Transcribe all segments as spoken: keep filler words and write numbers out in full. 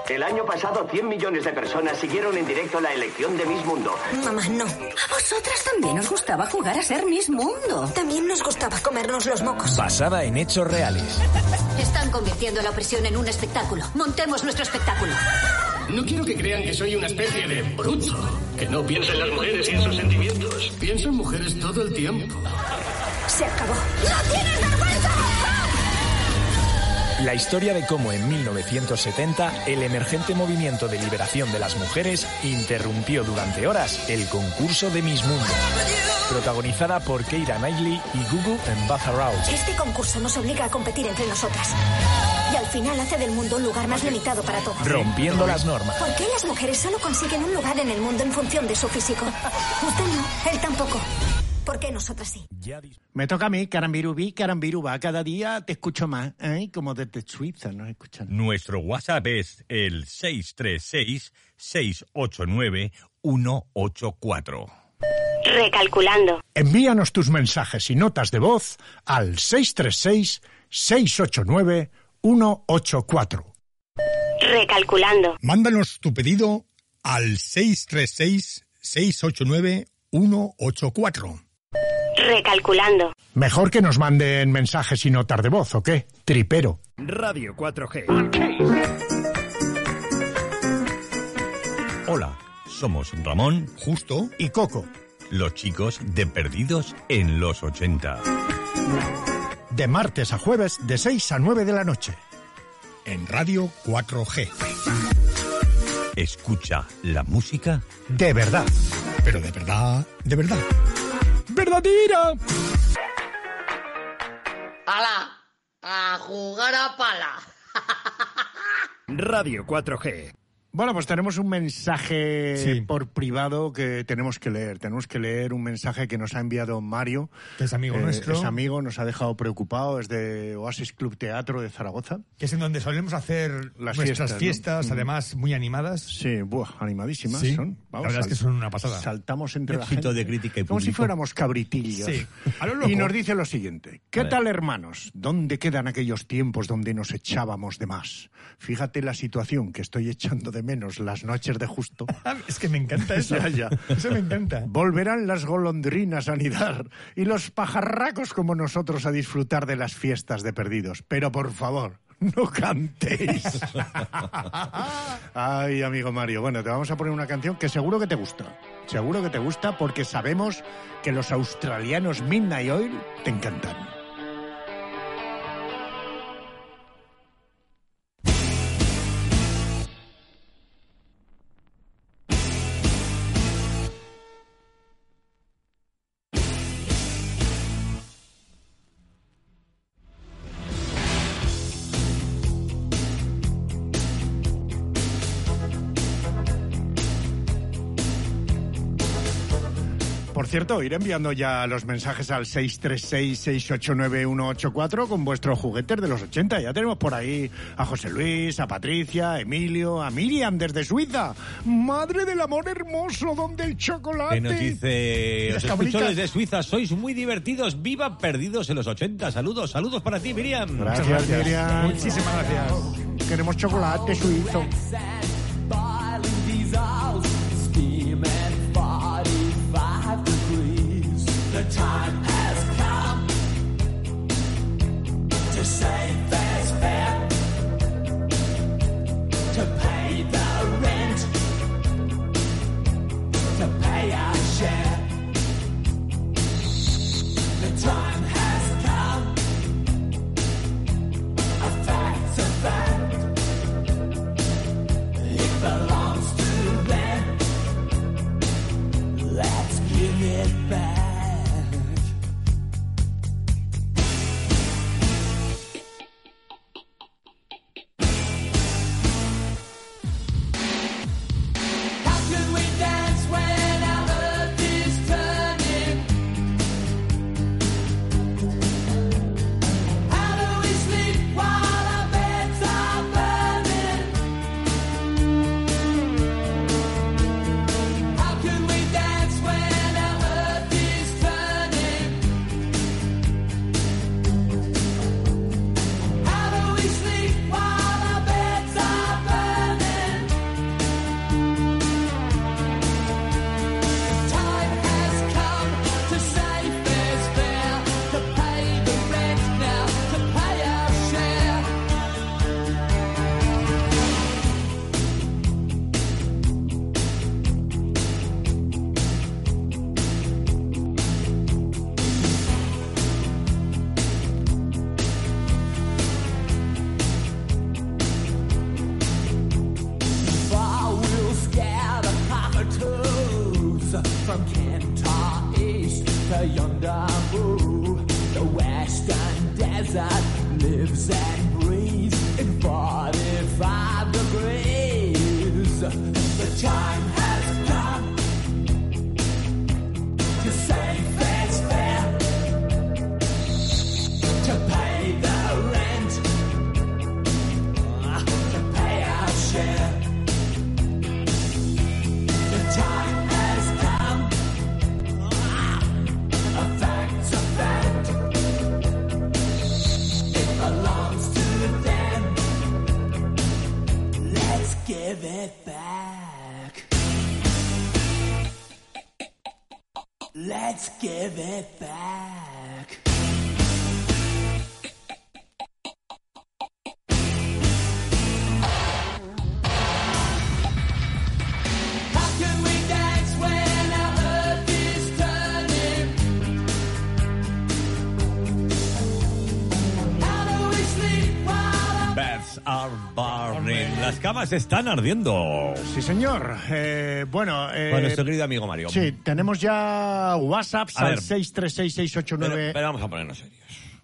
El año pasado cien millones de personas siguieron en directo la elección de Miss Mundo. Mamá, no. A vosotras también os gustaba jugar a ser Miss Mundo. También nos gustaba comernos los mocos. Basada en hechos reales. Están convirtiendo la opresión en un espectáculo. Montemos nuestro espectáculo. No quiero que crean que soy una especie de bruto, que no piensa en las mujeres y en sus sentimientos. Pienso en mujeres todo el tiempo. Se acabó. ¡No tienes vergüenza! La historia de cómo en mil novecientos setenta el emergente movimiento de liberación de las mujeres interrumpió durante horas el concurso de Miss Mundo. Protagonizada por Keira Knightley y Gugu Mbatha-Raw. Este concurso nos obliga a competir entre nosotras. Y al final hace del mundo un lugar más limitado para todos. Rompiendo las normas. ¿Por qué las mujeres solo consiguen un lugar en el mundo en función de su físico? Usted no, él tampoco. ¿Por qué nosotras sí? Me toca a mí, Carambirubí, Carambiruba. Cada día te escucho más, ¿eh? Como desde Suiza nos escuchan. Nuestro WhatsApp es el seis tres seis, seis ocho nueve, uno ocho cuatro. Recalculando. Envíanos tus mensajes y notas de voz al seis tres seis, seis ocho nueve, uno ocho cuatro. Recalculando. Mándanos tu pedido al seis tres seis, seis ocho nueve, uno ocho cuatro. Recalculando. Mejor que nos manden mensajes y notas de voz, ¿o qué? Tripero. Radio cuatro G. Hola, somos Ramón, Justo y Coco. Los chicos de Perdidos en los ochenta. De martes a jueves, de seis a nueve de la noche. En Radio cuatro G. Escucha la música de verdad. Pero de verdad, de verdad. ¡Verdadera! ¡Hala! ¡A jugar a pala! Radio cuatro G. Bueno, pues tenemos un mensaje sí. por privado que tenemos que leer. Tenemos que leer un mensaje que nos ha enviado Mario. Que es amigo eh, nuestro. Es amigo, nos ha dejado preocupado. Es de Oasis Club Teatro de Zaragoza. Que es en donde solemos hacer Las nuestras fiestas, fiestas, ¿no? además muy animadas. Sí, buah, animadísimas sí. son. Vamos, la verdad es que son una pasada. Saltamos entre la Éxito gente. de crítica y como público. si fuéramos cabritillos. Sí. A lo loco. Y nos dice lo siguiente. ¿Qué tal, hermanos? ¿Dónde quedan aquellos tiempos donde nos echábamos de más? Fíjate la situación que estoy echando de menos las noches de Justo. Es que me encanta eso. ya, ya. Eso me encanta. Volverán las golondrinas a anidar y los pajarracos como nosotros a disfrutar de las fiestas de Perdidos. Pero por favor, no cantéis. Ay, amigo Mario. Bueno, te vamos a poner una canción que seguro que te gusta. Seguro que te gusta porque sabemos que los australianos Midnight Oil te encantan. Por cierto, ir enviando ya los mensajes al seis tres seis, seis ocho nueve, uno ocho cuatro con vuestros juguetes de los ochenta. Ya tenemos por ahí a José Luis, a Patricia, a Emilio, a Miriam desde Suiza. Madre del amor hermoso, donde el chocolate. Que nos dice, os escucho cabritas. desde Suiza, sois muy divertidos, viva Perdidos en los ochenta. Saludos, saludos para ti, Miriam. Gracias, gracias. Miriam. Muchísimas gracias. Queremos chocolate suizo. The time has come to say fair's fair, to pay the rent, to pay our share. The time has come, a fact's a fact, it belongs to them, let's give it back. desert lives and breathes in forty-five degrees. The time has come to say fair's fair, to pay the rent, to pay our share. The time has come, a fact's a fact. It belongs to them. Let's give it back. Let's give it back. How can we dance when our earth is turning? How do we sleep while our Birds are burning. Las camas están ardiendo. Sí, señor. Eh, bueno, eh, Con nuestro querido amigo Mario. sí, tenemos ya WhatsApps A al ver. seis tres seis, seis ocho Pero, nueve. pero vamos a ponernos serios.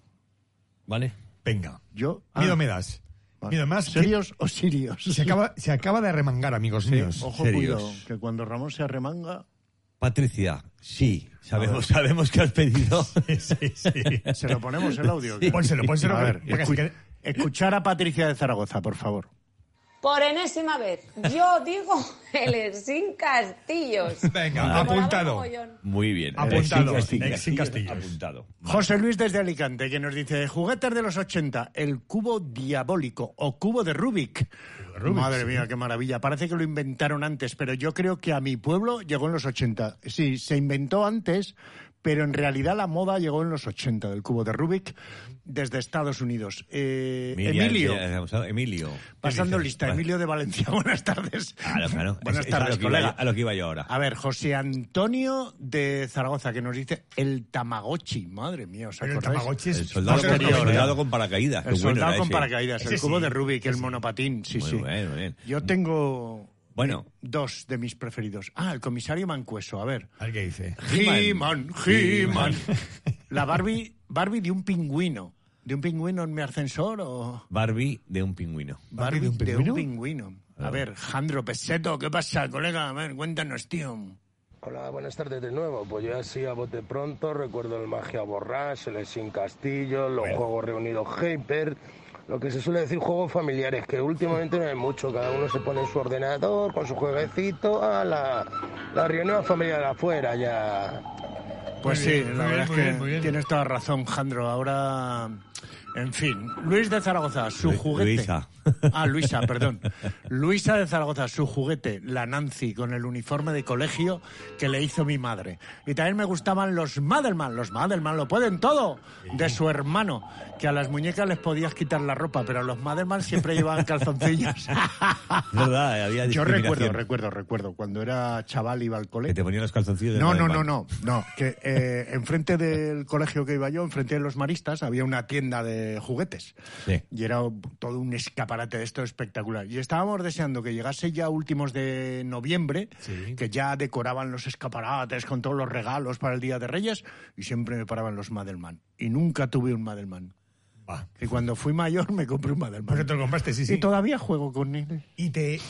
¿Vale? Venga. Yo. Miedo Ah, me das. Miedo más. que- ¿Serios o sirios? Se acaba, se acaba de arremangar, amigos Sí, míos. ojo, serios. cuidado, que cuando Ramón se arremanga, Patricia, sí, sabemos, sabemos que has pedido. Sí, sí. se lo ponemos el audio. Sí. Pónselo, pónselo. A ver, para que escu- se quede- escuchar a Patricia de Zaragoza, por favor. Por enésima vez, yo digo el Ersin Castillos. Venga, Colorado apuntado. mogollón. Muy bien. Apuntado. Exin Castillos. Exin Castillos. Apuntado. José Luis desde Alicante, que nos dice, juguetes de los ochenta, el cubo diabólico o cubo de Rubik. Rubik, Madre sí. mía, qué maravilla. Parece que lo inventaron antes, pero yo creo que a mi pueblo llegó en los ochenta. Sí, se inventó antes, pero en realidad la moda llegó en los ochenta del cubo de Rubik desde Estados Unidos. Eh, Miriam, Emilio, ya hemos hablado. Emilio. pasando ¿Qué dices? lista, Vale. Emilio de Valencia, buenas tardes. Claro, claro. Buenas Es- es a tardes, lo que iba colega. yo- a lo que iba yo ahora. A ver, José Antonio de Zaragoza, que nos dice el Tamagotchi. Madre mía, ¿os Pero el acordáis? Tamagotchi El es soldado, con, posterior, el soldado ¿verdad? con paracaídas. El Qué bueno soldado era con ese. paracaídas, el Ese cubo sí, de Rubik, el ese. monopatín, sí, Muy sí. bien, muy bien. Yo tengo Bueno. dos de mis preferidos. Ah, el comisario Mancueso, a ver. A ver qué dice. He-Man, He-Man. La Barbie, Barbie de un pingüino. ¿De un pingüino en mi ascensor o...? Barbie de un pingüino. Barbie de un de un pingüino? pingüino. A ver, Jandro Peseto, ¿qué pasa, colega? A ver, cuéntanos, tío. Hola, buenas tardes de nuevo. Pues yo así a bote pronto recuerdo el Magia Borrás, el Sin Castillo, los Juegos Reunidos Hyper, lo que se suele decir juegos familiares, que últimamente no hay mucho, cada uno se pone en su ordenador, con su jueguecito, a la, la reunión familiar afuera ya. Pues Muy sí, bien, la muy verdad bien, es muy que bien, muy bien. tienes toda razón, Jandro. Ahora, en fin. Luis de Zaragoza, su Lu- juguete. Luisa. Ah, Luisa, perdón. Luisa de Zaragoza, su juguete, la Nancy, con el uniforme de colegio que le hizo mi madre. Y también me gustaban los Madelman. Los Madelman lo pueden todo, de su hermano. Que a las muñecas les podías quitar la ropa, pero los Madelman siempre llevaban calzoncillos. Es verdad, había Yo discriminación. recuerdo, recuerdo, recuerdo. Cuando era chaval iba al Que colegio. te ponían los calzoncillos de No, no, Madelman. no, no, no, que eh, enfrente del colegio que iba yo, enfrente de los maristas, había una tienda de juguetes. Sí. Y era todo un escaparate de esto espectacular. Y estábamos deseando que llegase ya últimos de noviembre, Sí. que ya decoraban los escaparates con todos los regalos para el Día de Reyes, y siempre me paraban los Madelman. Y nunca tuve un Madelman. Va. Y cuando fui mayor me compré un Madelman. Porque te lo compraste, sí, sí. Y todavía juego con él. Y te,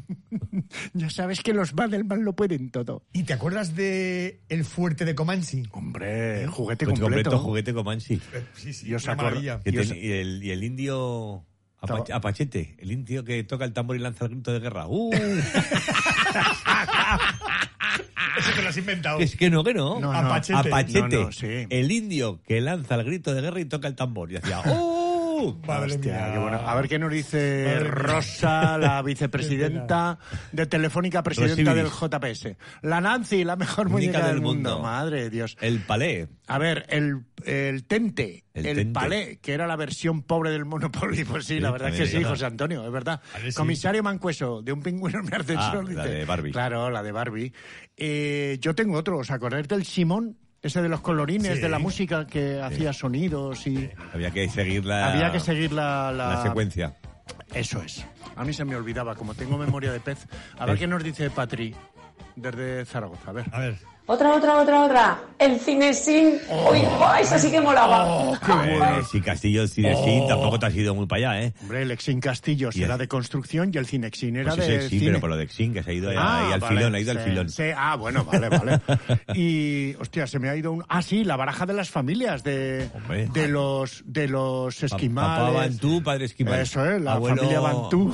Ya sabes que los Madelman lo pueden todo. ¿Y te acuerdas de el fuerte de Comanche? Hombre, juguete Pues completo. completo juguete Comanche. Sí, sí, Y os una acor- maravilla. Que Y os- ten- y, el, y el indio apa- Estaba- Apachete, el indio que toca el tambor y lanza el grito de guerra. ¡Uh! Eso te lo has inventado. Es que no, que no. No, no. Apachete. Apachete, No, no, sí. el indio que lanza el grito de guerra y toca el tambor. Y hacía ¡uh! Madre Hostia, mía. qué bueno. A ver qué nos dice Madre mía. Rosa, la vicepresidenta de Telefónica, presidenta del Rosibiris. J P S. La Nancy, la mejor Muñeca muñeca del del mundo. mundo. Madre de Dios. El palé. A ver, el, el Tente, El el, Tente. Palé, que era la versión pobre del Monopoly. Pues sí, Sí, la verdad es que también sí, es verdad. José Antonio, es verdad. Vale, sí. Comisario Mancueso, de un pingüino en mi ascensor. Ah, la dice. de Barbie. Claro, la de Barbie. Eh, yo tengo otro, ¿os acordáis del Simón? Ese de los colorines, Sí. de la música que hacía sonidos y... Había que seguir la, Había que seguir la, la... la secuencia. Eso es. A mí se me olvidaba, como tengo memoria de pez. A ver Eh. qué nos dice Patri desde Zaragoza. A ver. A ver. Otra, otra, otra, otra. El Cinesin. Oh, Uy, oh, eso sí que molaba. Oh, qué bueno. Sí, Castillo, el Cinesin, Oh. tampoco te has ido muy para allá, ¿eh? Hombre, el Exin Castillos Y el- era de construcción y el Cinexin era Pues de ese sí, cine. pero por lo de Exin, que se ha ido ahí, Ah, ahí al vale, filón, ha ido sí, al filón. sí. Ah, bueno, vale, vale. Y, hostia, se me ha ido un... Ah, sí, la baraja de las familias, de, Hombre. de los de los Pa- esquimales. Papá Bantú, padre esquimal. Eso es, la Abuelo- familia Bantú.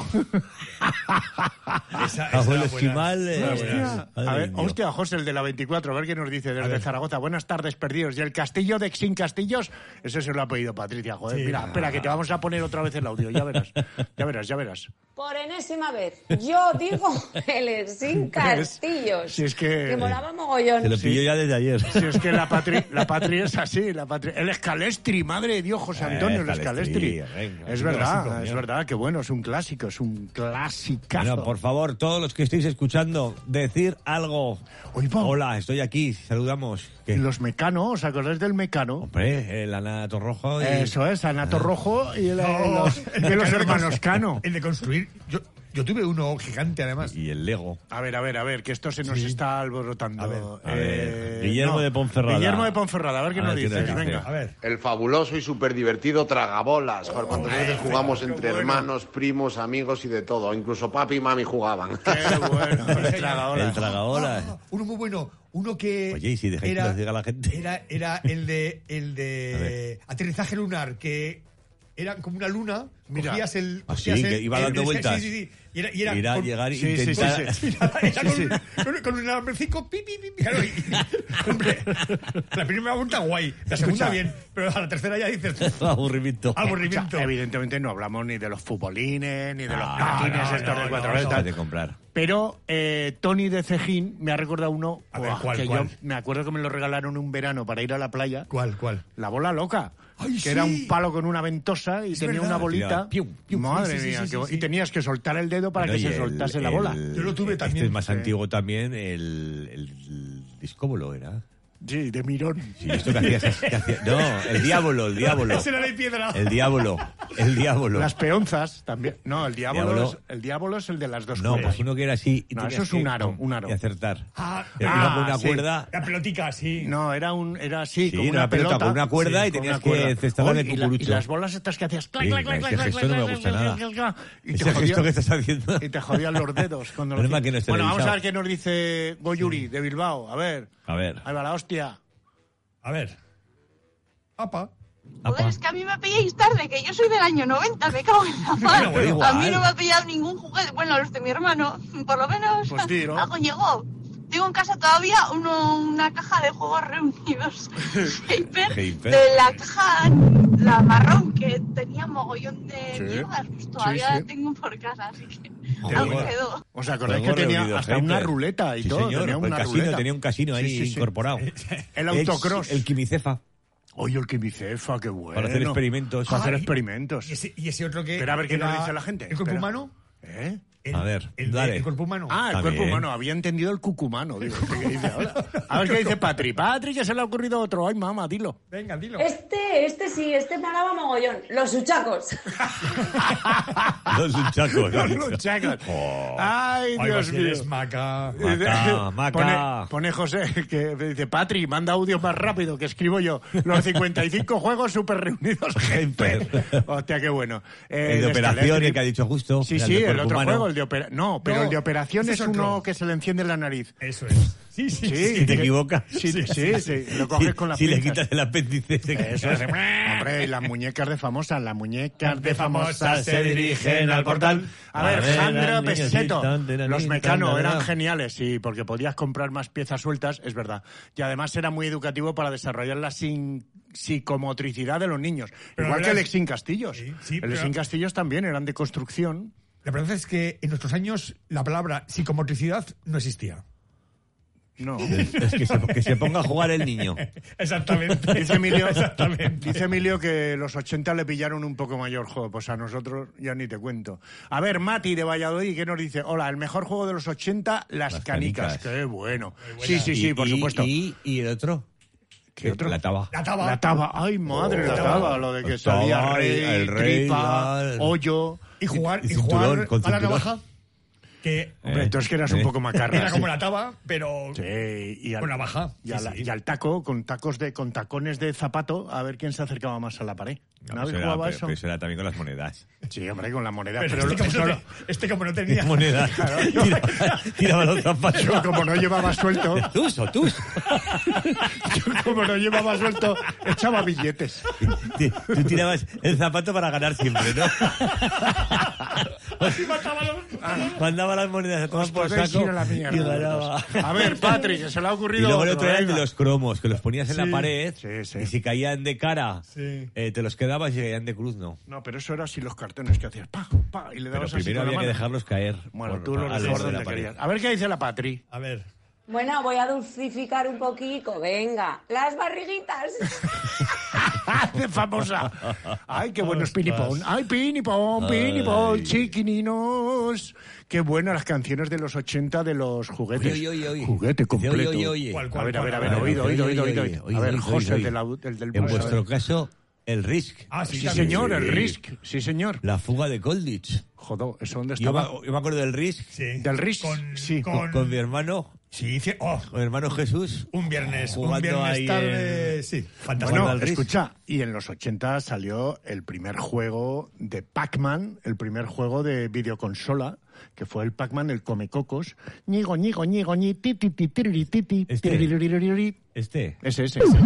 Esa, esa Abuelo era buena. esquimal. eh, Hostia, madre a ver, mía. hostia, José, el de la veinticuatro, a ver qué nos dice desde ver. Zaragoza. Buenas tardes, perdidos. Y el castillo de Exin Castillos, eso se lo ha pedido Patricia, joder. Sí. Mira, espera, que te vamos a poner otra vez el audio, ya verás. Ya verás, ya verás. Por enésima vez. Yo digo el Ersin Castillos. Si es que- Que molaba mogollón. Se lo pilló ya desde ayer. Si es que la patria, la patria es así, la patria. El Escalestri, madre de Dios, José Antonio, el Escalestri, Escalestri. venga, Es un verdad, clásico, es mío. verdad, que bueno, es un clásico, es un clasicazo. Bueno, por favor, todos los que estéis escuchando, decir algo. Oiga. Hola, estoy aquí, saludamos. ¿Qué? Los Mecano, ¿os acordáis del Mecano? Hombre, el Anato Rojo. Y... Eso es, Anato Rojo y, el- No, los, el y de los Cano de hermanos constru- Cano. El de construir. Yo, yo tuve uno gigante, además. Y el Lego. A ver, a ver, a ver, que esto se nos Sí. está alborotando. A ver, a ver. Eh, Guillermo de Ponferrada. Guillermo de Ponferrada, a ver qué A nos ver, ¿qué dices, nos dice? venga. A ver. El fabuloso y súper divertido Tragabolas. Joder, cuántas veces jugamos entre hermanos, primos, amigos y de todo. Incluso papi y mami jugaban. Qué bueno, el tragaolas. El tragaolas. Ah, uno muy bueno. Uno que. Oye, ¿y si dejáis que nos diga la gente? Era, era el de, el A de ver. aterrizaje lunar, que era como una luna. Mira. Cogías el. ¿Ah, cogías sí? el- Que iba el- dando el- vueltas. Sí, sí, sí. Y era, y era Ir a con- llegar e sí, sí, intentar... sí, sí. Era con, con, con un alambrecico, pi, pi, pi, pi. Claro, y- hombre, la primera vuelta guay, la segunda Escucha. bien, pero a la tercera ya dices Aburrimiento. aburrimiento. O sea, evidentemente no hablamos ni de los futbolines, ni de los No, patines no, estos no, de cuatro no, veces. no. de comprar. Pero eh, Tony de Cejín me ha recordado uno A ver, buah, ¿cuál, que cuál? yo me acuerdo que me lo regalaron un verano para ir a la playa. ¿Cuál, cuál? La bola loca. Ay, que sí. era un palo con una ventosa y Es tenía verdad. una bolita. Tiraba, piu, piu. Madre Sí, sí, mía. sí, sí, que- sí. Y tenías que soltar el dedo para No, que y se el- soltase la el- bola. Yo lo tuve también. Este es más Sí. antiguo también, el, el discóbolo era. Sí, de mirón. Sí, esto que hacías, que hacía- no, el diablo, el diablo. Ese era la piedra. El diablo, el diablo. Las peonzas también. No, el diablo, Diablo. Es, el diablo es el de las dos No, cuerdas. pues uno que era así. y No, tenías eso es que- un aro, un aro. Y acertar. Ah, Que ah, iba con una sí. cuerda. La pelotica, sí. No, era un, era así, Sí, como una una pelota pelota. con una cuerda y con tenías una cuerda. que cestarla en el Oye, y la- cucurucho. Y las bolas estas que hacías... clac, Sí, clac, clac, ese clac, gesto clac, no me clac, gusta clac, nada. clac, clac, y te Ese jodía- gesto que estás haciendo. Y te jodían los dedos cuando lo Menos mal hacías. que no es Bueno, vamos televisado. a ver qué nos dice Goyuri de Bilbao. A ver. A ver. Ahí va la hostia. A ver. Apa. Joder, es que a mí me pilláis tarde, que yo soy del año noventa, me cago en la mar. Bueno, igual. A mí no me ha pillado ningún juguete, bueno, los de mi hermano, por lo menos Pues tiro. algo llegó. Tengo en casa todavía uno, una caja de juegos reunidos Hyper, Hyper. de la caja, la marrón, que tenía mogollón de Sí. mierdas, pues todavía Sí, sí. la tengo por casa, así que Joder. algo quedó. ¿Os acordáis que Juegos tenía reunidos, hasta una Hyper. ruleta y Sí, todo? señor, Tenía el una casino, ruleta. tenía un casino ahí Sí, sí, sí. incorporado. El autocross. Ex- el quimicefa. Oye, el quimicefa, qué bueno. Para hacer experimentos. Para hacer Ah, y- experimentos. Y ese, y ese otro que. Pero a ver qué nos era dice la gente. ¿El cuerpo Espera. humano? ¿Eh? El- A ver, el, de- dale. el cuerpo humano. Ah, el Está cuerpo bien. humano. Había entendido el cucumano. Digo, ¿qué dice ahora? A ver qué dice Patri. Patri, que se le ha ocurrido otro. Ay, mamá, dilo. Venga, dilo. Este, este sí, este molaba mogollón. Los huchacos. Los luchacos. Los luchacos. Oh. Ay, Ay, Dios pues mío. eres maca. Maca, maca. Pone, pone José que dice, Patri, manda audio más rápido, que escribo yo. Los cincuenta y cinco juegos super reunidos. Gente. Hostia, qué bueno. Eh, El de operación, Escalestri- el que ha dicho justo. Sí, era sí, de el cuerpo otro humano. juego, el de operación. No, pero No, el de operación ese es es uno otro. que se le enciende la nariz. Eso es. Sí, sí, Sí, sí. Si te que- equivocas. Sí, sí, sí, sí, lo coges Si- con las Si le pinzas. quitas el apéndice. se- Eso es. Hombre, y las muñecas de famosas, las muñecas de famosas famosas se dirigen al portal. A ver, Jandro Peseto, los Mecano eran geniales, sí, porque podías comprar más piezas sueltas, es verdad. Y además era muy educativo para desarrollar la sin- psicomotricidad de los niños. Pero Igual la que el verdad es- Exin Castillos. Sí, sí, el pero- Exin Castillos también eran de construcción. La verdad es que en nuestros años la palabra psicomotricidad no existía. No. Es que se, que se ponga a jugar el niño. Exactamente. Dice Emilio, Exactamente. dice Emilio que los ochenta le pillaron un poco mayor juego, pues a nosotros ya ni te cuento. A ver, Mati de Valladolid, ¿qué nos dice? Hola, el mejor juego de los ochenta, las, Las canicas. canicas. Qué bueno. Sí, sí, sí, Y- por y- supuesto. Y, y el otro. ¿Qué otro? La taba. La taba. La taba. Ay, madre, Oh, la taba. Lo de que la taba, salía rey, el rey, tripa, la- hoyo. Y jugar, Y y cinturón, jugar con a la cinturón. navaja. Que, Hombre, entonces que eras un poco macarra. Era sí. como la taba, pero Sí, y al, con la baja. Y, al, Sí, sí. y al taco, con tacos de, con tacones de zapato, a ver quién se acercaba más a la pared. ¿No, No, habéis eso, era, jugado a pero, eso? pero eso era también con las monedas. Sí, hombre, con la moneda. Pero, Pero, este, como eso no lo- te- este como no tenía Monedas. Claro. Tiraba, tiraba los zapatos. yo como no llevaba suelto, Tuso, tuso. yo como no llevaba suelto, echaba billetes. Tú tirabas el zapato para ganar siempre, ¿no? Mandaba las monedas a tomar Os por podéis saco ir a la mierda, y ganaba. A ver, Patrick, que se le ha Y ocurrido luego el otro, otro era el de venga. los cromos, que los ponías en Sí. la pared Sí, sí. y si caían de cara, Sí. eh, te los quedabas y si caían de cruz, no. No, pero eso era así los cartones que hacías, pa, pa, y le Pero dabas así primero con la había que mano. dejarlos caer. Bueno, por- tú lo al dejabas borde de donde la pared. querías. A ver qué dice la Patri. A ver. Bueno, voy a dulcificar un poquito. Venga, las barriguitas. ¡Hace famosa! ¡Ay, qué bueno es Pinipón! ¡Ay, Pinipón, Pinipón, Ay. chiquininos! ¡Qué buenas las canciones de los ochenta de los juguetes! Oye, oye, oye. Juguete Dice, completo. oye, oye, oye. ¿Cuál, A cuál, ver, a ver, a ver, cuál? oído, oído, oído, oído. oye, A ver, oye, José, oye. el, de la- el del En bus, a ver. vuestro caso, el Risk. Ah, sí, Sí, también. señor, el Sí. Risk. Sí, señor. La fuga de Colditch. Joder, ¿eso dónde Yo me, estaba? yo me acuerdo del Risk Sí. ¿Del Risk? Con, Sí. con, con mi hermano, Sí, sí. Oh, con mi hermano Jesús. un viernes. Un Jugando viernes ahí tarde. en- Sí, fantástico. Jugando Bueno, al Risk. escucha, y en los ochenta salió el primer juego de Pac-Man, el primer juego de videoconsola, que fue el Pac-Man, el Comecocos. Ñigo, ñigo, ñigo, ñi, ti, ti, ti, tiriri, ti, ti, Este. tiririririri. Este. Ese, ese, ese.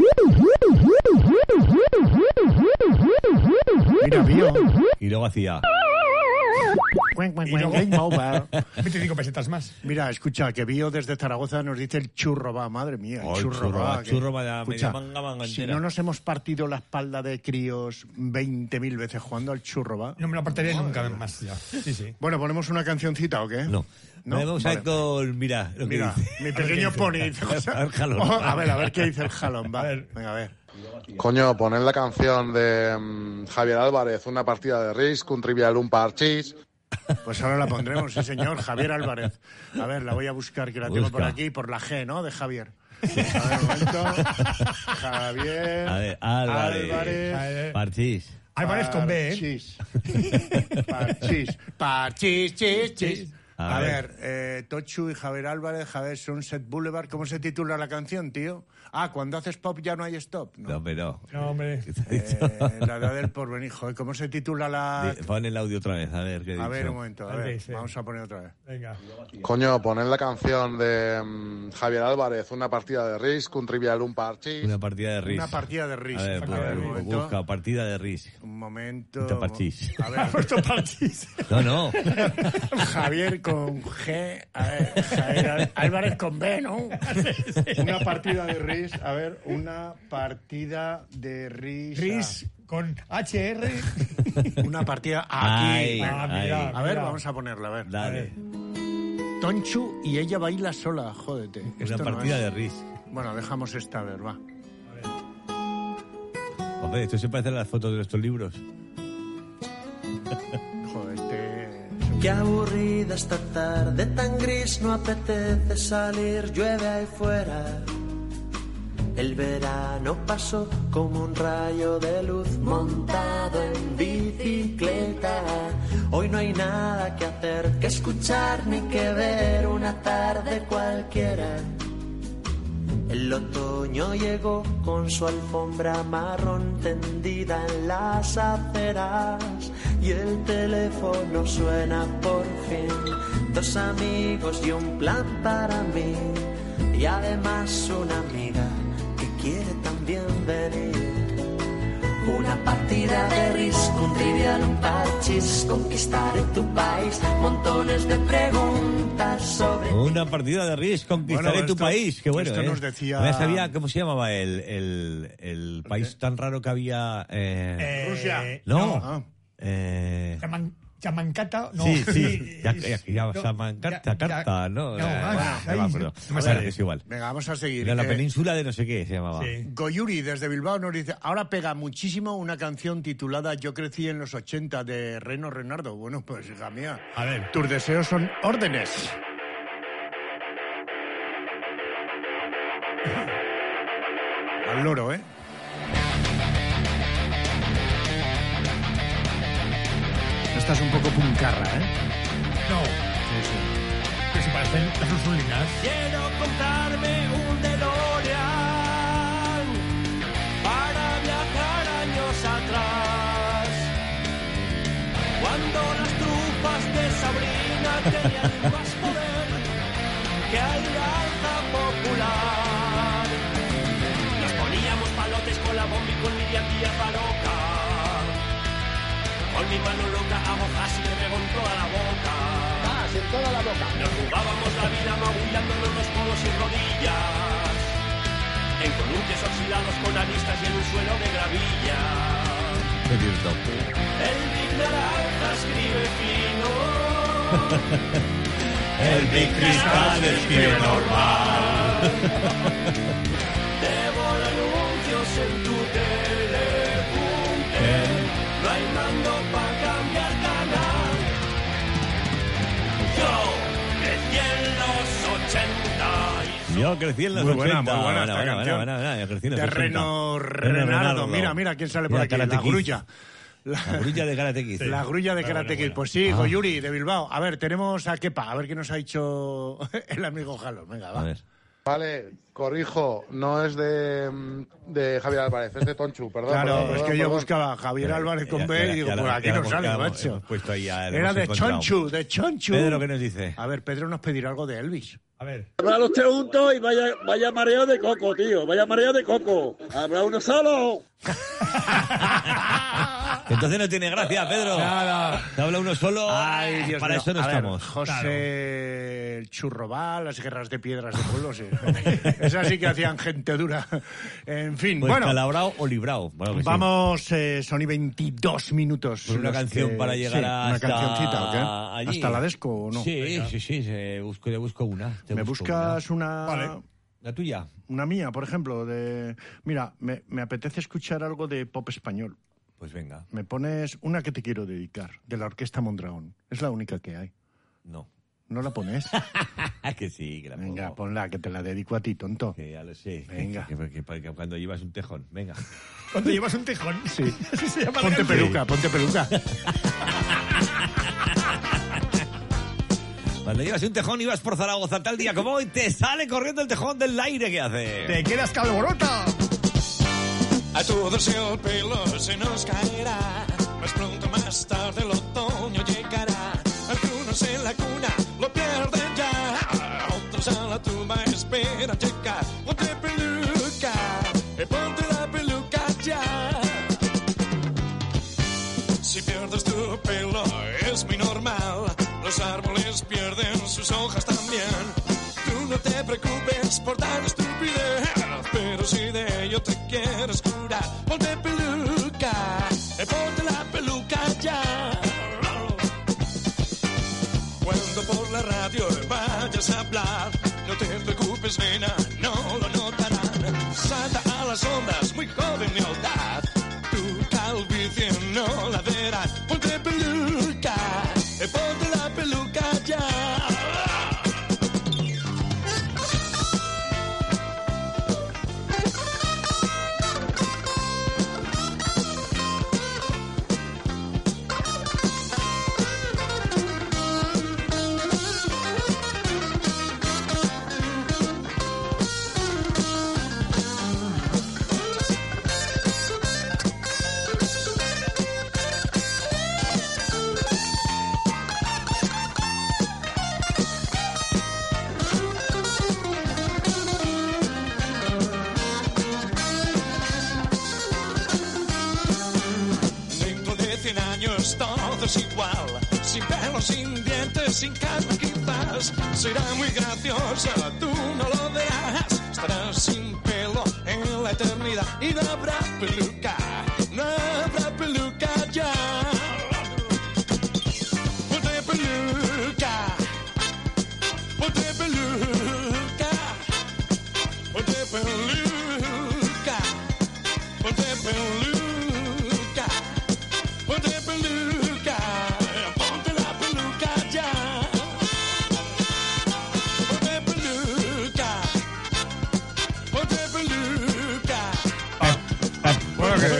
Mira, vio. Y luego hacía. Cuenc, cuenc, Y cuenc, luego- game over. veinticinco pesetas más. Mira, escucha, que Vio desde Zaragoza nos dice el churro va, madre mía, el Oh, el churro, churro va. va, que- churro va de la Escucha, media manga, manga si entera. no nos hemos partido la espalda de críos veinte mil veces jugando al churro va. No me lo apartaré nunca más. Ya. Sí, sí. Bueno, ¿ponemos una cancioncita o qué? No. ¿No? Vamos a Vale. ir con. Mira, lo que Mira, dice. mi A ver qué pequeño dice. pony. dice José. El jalón. Oh, a ver, a ver qué dice el jalón, va. A ver. Venga, a ver. Coño, poned la canción de mm, Javier Álvarez, una partida de Risk, un trivial, un parchís. Pues ahora la pondremos, sí señor, Javier Álvarez. A ver, la voy a buscar, que la tengo por Busca. aquí, por la G, ¿no? De Javier. A ver, un momento. Javier A ver, Álvarez. Álvarez. Parchís. Álvarez con B, ¿eh? Parchís. Parchís. Parchís, chis, chis. A A ver. ver, eh, Tochu y Javier Álvarez, Javier Sunset Boulevard. ¿Cómo se titula la canción, tío? Ah, cuando haces pop ya no hay stop. No, hombre, no. No, hombre. Eh, la edad del porvenir. Joder, ¿cómo se titula la...? Di- Pon el audio otra vez, a ver qué A dice. ver, un momento, a A ver, ver. sí. Vamos a poner otra vez. Venga. Coño, poned la canción de mm, Javier Álvarez, una partida de Risk, un trivial, un parchís. Una partida de Risk. Una partida de Risk. A ver, A pues, ver, un momento. busca partida de Risk. Un momento. Puta parchís. A ver, Puesto parchís. No, no. Javier con G. A ver, Javier Álvarez con B, ¿no? Una partida de Risk. A ver, una partida de Risk. Riz con H R. Una partida aquí. Ay, Venga, Ah, ay. mira, a ver, mira. vamos a ponerla, a ver. Dale. Tonchu y ella baila sola, jódete. Una Esto no partida es. de Risk. Bueno, dejamos esta, a ver, va. Hombre, esto se parece a las fotos de nuestros libros. Joder, este... Qué aburrida esta tarde tan gris, no apetece salir, llueve ahí fuera. El verano pasó como un rayo de luz montado en bicicleta. Hoy no hay nada que hacer, que escuchar ni que ver, una tarde cualquiera. El otoño llegó con su alfombra marrón tendida en las aceras y el teléfono suena por fin. Dos amigos y un plan para mí y además una amiga que quiere también venir. Una partida de Risk, un trivial, un parchís, conquistaré tu país, montones de preguntas sobre... Una partida de Risk, conquistaré Bueno, tu esto- país. Qué bueno, esto ¿eh? nos decía- No sabía cómo se llamaba el, el, el país tan raro que había. Eh... Eh, Rusia. No. Ah. Eh... Chaman- Chamancata, no. Sí, sí. Ya, ya, ya, No, Chamancarta, ya, ya. carta, ¿no? No, Eh, ah, no me ahí, acuerdo. no me Bueno, sale. es igual. Venga, vamos a seguir. Era la Eh, península de no sé qué se llamaba. Sí. Goyuri desde Bilbao nos dice, ahora pega muchísimo una canción titulada Yo crecí en los ochenta de Reno Renardo. Bueno, pues hija mía, A ver. tus deseos son órdenes. Al loro, ¿eh? Esta es un poco puncarra, ¿eh? No. sí, sí. Que se parecen las ursulinas. Quiero comprarme un DeLorean para viajar años atrás, cuando las trufas de Sabrina tenían más poder que Alianza Popular. Nos poníamos palotes con la bomba y con mi tía Faroca. Con mi mano loca hago fácil y me pego en toda la boca. ¡Ah, en toda la boca! Nos jugábamos la vida magullándonos los codos y rodillas, en columpios oxidados con aristas y en un suelo de gravilla. Qué cierto. El Big Naranja escribe fino. El Big Cristal escribe normal. Devora anuncios en tu telepunte. No hay mando para cambiar canal. Yo crecí en los ochenta. Yo crecí en los Muy buena, ochenta. muy buena esta buena, canción. buena, buena, yo crecí en los Terreno ochenta. Renardo. Mira, mira quién sale por Mira, aquí. La Karate Kid. grulla. La grulla de Karate Kid. La grulla de Karate Kid. Pues sí, Ah. Goyuri, de Bilbao. A ver, tenemos a Kepa. A ver qué nos ha dicho el amigo Jalo. Venga, va. A ver. Vale, corrijo, no es de, de Javier Álvarez, es de Tonchu, perdón. Claro, perdón, es perdón, que yo perdón. buscaba a Javier Ya, Álvarez con ya, B ya, y digo, ya, pues ya, aquí ya no hemos- sale, ya hemos- macho. hemos puesto ahí a- Era hemos de encontrado. Chonchu, de Chonchu. Pedro, ¿qué nos dice? A ver, Pedro nos pedirá algo de Elvis. A ver. Habrá los tres juntos y vaya, vaya mareo de coco, tío. Vaya mareo de coco. Habrá uno solo. Entonces no tiene gracia, Pedro. Nada. Te habla uno solo. Ay, Dios Para mío. eso no A ver, estamos. José el Churrobal, las guerras de piedras de pueblo, sí. Esas sí que hacían gente dura. En fin, Pues bueno. calabrao o librao. Bueno, que sí. Vamos, eh, son y veintidós minutos. Por una los canción que- para llegar sí, hasta... una cancioncita, ¿o qué? allí. ¿Hasta la desco o no? Sí, Venga. sí, sí, sí. Busco, te busco una. te ¿Me busco buscas una... Vale. ¿La tuya? Una mía, por ejemplo, de... Mira, me, me apetece escuchar algo de pop español. Pues venga. Me pones una que te quiero dedicar, de la Orquesta Mondragón. Es la única que hay. No. ¿No la pones? que sí, que la Venga, pongo. ponla, que te la dedico a ti, tonto. Que ya lo sé. Venga. Que, que- que- que cuando llevas un tejón. Venga. Cuando llevas un tejón. Sí. Así se llama la Ponte canción. peluca, ponte peluca. Cuando llevas un tejón y vas por Zaragoza tal día como hoy, te sale corriendo el tejón del aire que hace. Te quedas calborota. A todos el pelo se nos caerá. Más pronto, más tarde el otoño llegará. Algunos en la cuna lo pierden ya. Otros a la tumba esperan llegar. Ponte peluca, eh, ponte la peluca ya. Si pierdes tu pelo es muy normal. Los árboles pierden sus hojas también. Tú no te preocupes por tan estupidez. Pero si de ello te quieres curar, ponte peluca, eh, ponte la peluca ya. Cuando por la radio vayas a hablar, no te preocupes, nena, no lo notarán. Salta a las ondas, muy joven mi edad. Tu calvicie no la verás. Ponte peluca, eh, ponte la peluca ya. Dentro de cien años todo es igual. Sin pelo, sin dientes, sin carne quizás. Será muy graciosa, tú no lo verás. Estarás sin pelo en la eternidad. Y no habrá peluca, no habrá peluca ya. Ponte peluca, ponte peluca, ponte peluca, ponte peluca, ponte peluca, ponte la peluca ya. Ponte peluca, ponte peluca. Bueno, que...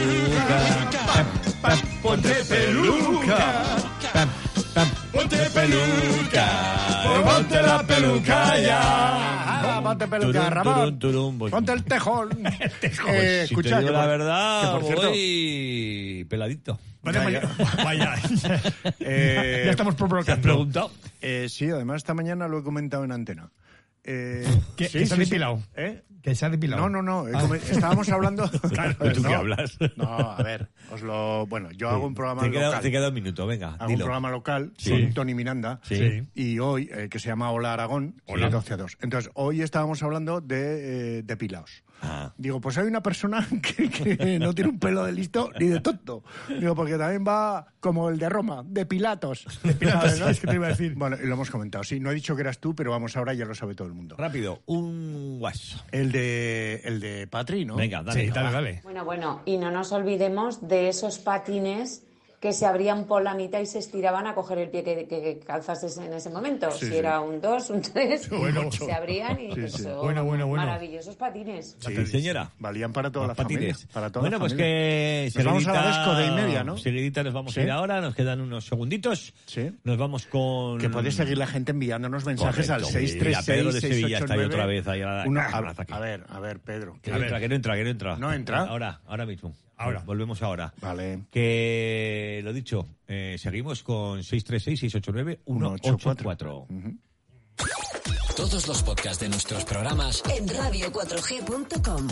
Ponte peluca. Ponte peluca. peluca. Ponte la peluca ya. Ponte peluca, Turun, Ramón. turun, turun. Pues- Ponte el tejón. El tejón. Eh, Si escucha, te digo que la por- verdad, que por cierto- voy peladito. Vaya, Vaya, vaya. Eh, ya estamos ¿Te has provocando. preguntado? Eh, sí, además esta mañana lo he comentado en antena. Eh, ¿Que, sí, que se ha sí, sí. depilado? ¿Eh? Que se ha depilado. No, no, no. he Ah. come- Estábamos hablando. Claro, ¿tú no, qué hablas? No, a ver, os lo. Bueno, yo hago un programa Te queda, local. te queda un minuto, venga, Hago un dilo. programa local Sí. con Tony Miranda. Sí. Y hoy, eh, que se llama Hola Aragón, Hola. de doce a dos. Entonces, hoy estábamos hablando de eh, depilados. Ah. Digo, pues hay una persona que, que no tiene un pelo de listo ni de tonto. Digo, porque también va como el de Roma, de Pilatos. De Pilatos, ¿Sabes, no? es que te iba a decir. Bueno, y lo hemos comentado. Sí, no he dicho que eras tú, pero vamos, ahora ya lo sabe todo el mundo. Rápido, un guaso. El de, el de Patri, ¿no? Venga, dale. Sí, dale, va. dale. Bueno, bueno, y no nos olvidemos de esos patines que se abrían por la mitad y se estiraban a coger el pie que, que calzases en ese momento. Sí, si sí. era un dos, un tres, Bueno, se abrían y sí, sí. eso, Bueno, bueno, bueno. maravillosos patines. Sí, señora. Valían para toda Los la familia. patines. Para toda bueno, la pues familia. que... Nos vamos a la seguidita- Vesco de y media, ¿no? Seguidita nos vamos Sí. a ir ahora, nos quedan unos segunditos. Sí. Nos vamos con... Que puede seguir la gente enviándonos mensajes Correcto. al seis tres Mira, Pedro seis, de seis Sevilla ocho está ahí nueve. otra vez. Ahí a, la- Una- a, a, a ver, a ver, Pedro. que que- no entra, que no entra, que no entra. ¿No entra? Ahora, ahora mismo. Ahora. Volvemos ahora. Vale. Que, lo dicho, eh, seguimos con seis tres seis, seis ocho nueve, uno ocho cuatro. Ujú. Todos los podcasts de nuestros programas En radio cuatro g punto com.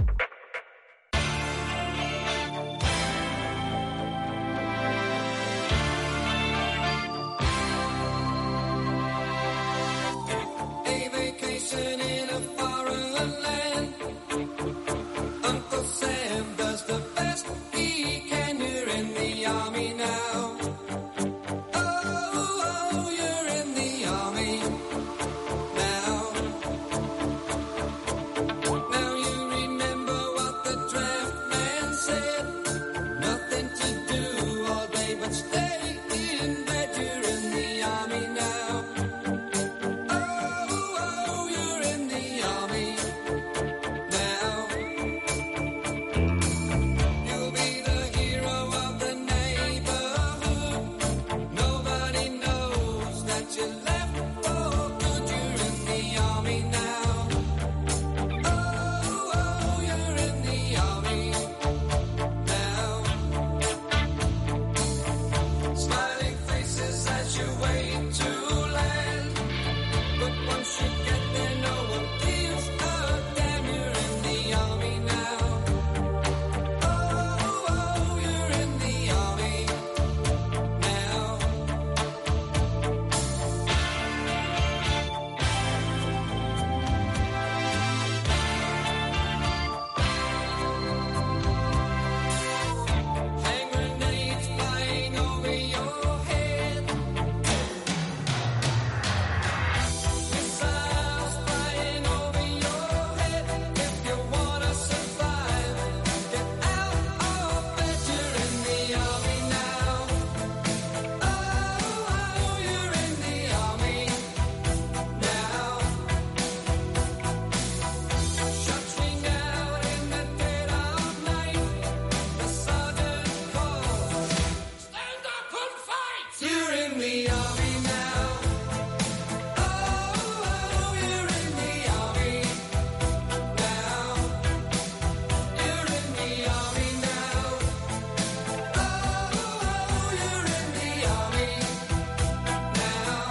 A vacation in a foreign land. Uncle Sam does the best he can. You're in the army now. Oh, oh, you're in the army now. Now you remember what the draft man said. Nothing to do all day but stay in bed. You're in the army now. Oh, oh, you're in the army now. You'll be the hero of the neighborhood. Nobody knows that you left for good. You're in the army now. Oh, oh, you're in the army now. Smiling faces as you wait to land. But once you get there, no one gives a damn. You're in the army now. Oh, oh, you're in the army now. Hand grenades flying over your head. Missiles flying over your head. If you wanna survive, get out of bed. You're in the army now. Oh, oh, you're in the army now. Shots ring out in the dead of night. The sergeant calls, stand up and fight. You're in the army now. Oh, oh, you're in the army now. You're in the army now. Oh, oh, you're in the army now.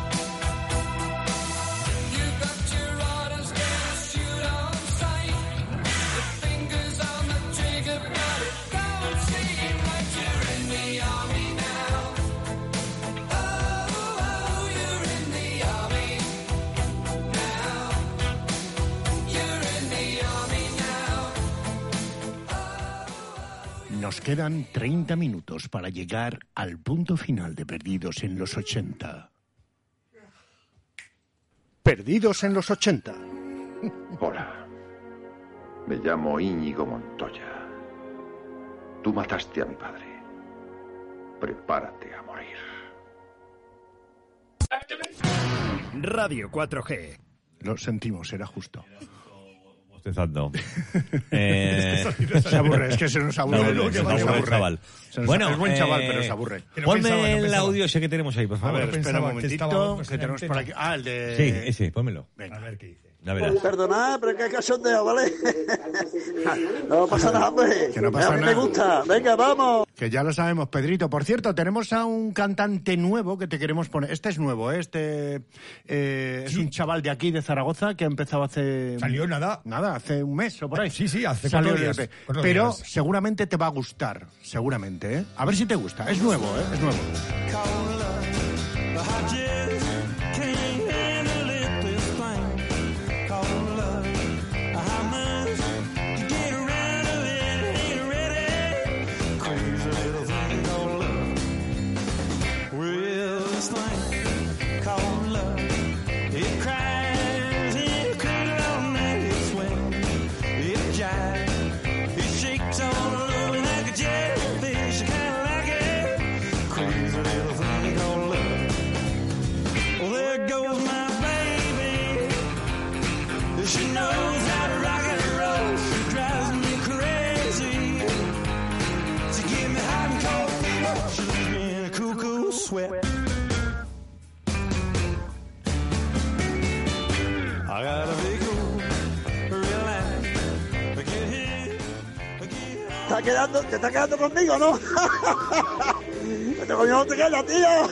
You got your orders, gonna shoot on sight. Your fingers on the trigger, but it don't seem right. You're in the army now. Oh, oh, you're in the army now. You're in the army now. Nos quedan treinta minutos para llegar al punto final de Perdidos en los ochenta. Perdidos en los ochenta. Hola. Me llamo Íñigo Montoya. Tú mataste a mi padre. Prepárate a morir. Radio cuatro G. Lo sentimos, era justo. bostezando. Eh... Se aburre, es que se nos aburre. No, no, se nos aburre el chaval. Se nos Bueno, es buen chaval, eh, pero se aburre. Ponme el audio ese que tenemos ahí, por favor. A ver, espera un momentito, que, que tenemos por aquí. Ah, el de... Sí, ese, pónmelo. Venga. A ver qué dice. La verdad. Perdonad, pero qué cachondeo, ¿vale? No pasa nada, hombre. Que no pasa a mí nada. me gusta. Venga, vamos. Que ya lo sabemos, Pedrito. Por cierto, tenemos a un cantante nuevo que te queremos poner. Este es nuevo, ¿eh? Este eh, es un chaval de aquí, de Zaragoza, que ha empezado hace... Salió nada. Nada, hace un mes o por ahí. Sí, sí, hace Salió cuatro el días. E P. Cuatro Pero días. seguramente te va a gustar. Seguramente, ¿eh? A ver si te gusta. Es nuevo, ¿eh? Es nuevo. Sweat. I gotta be cool, relax, get hit, ¿Está quedando, ¿Te está quedando conmigo, no? Este coño no te queda, tío.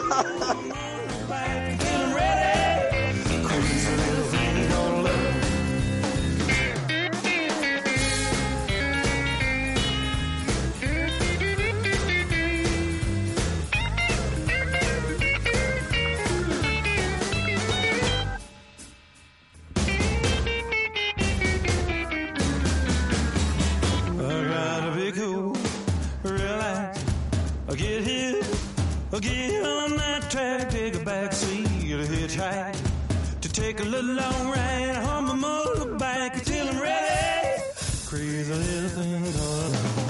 Get on that track, take a back seat, hitchhike, to take a little long ride, hum a motorbike until I'm ready. Crazy little thing called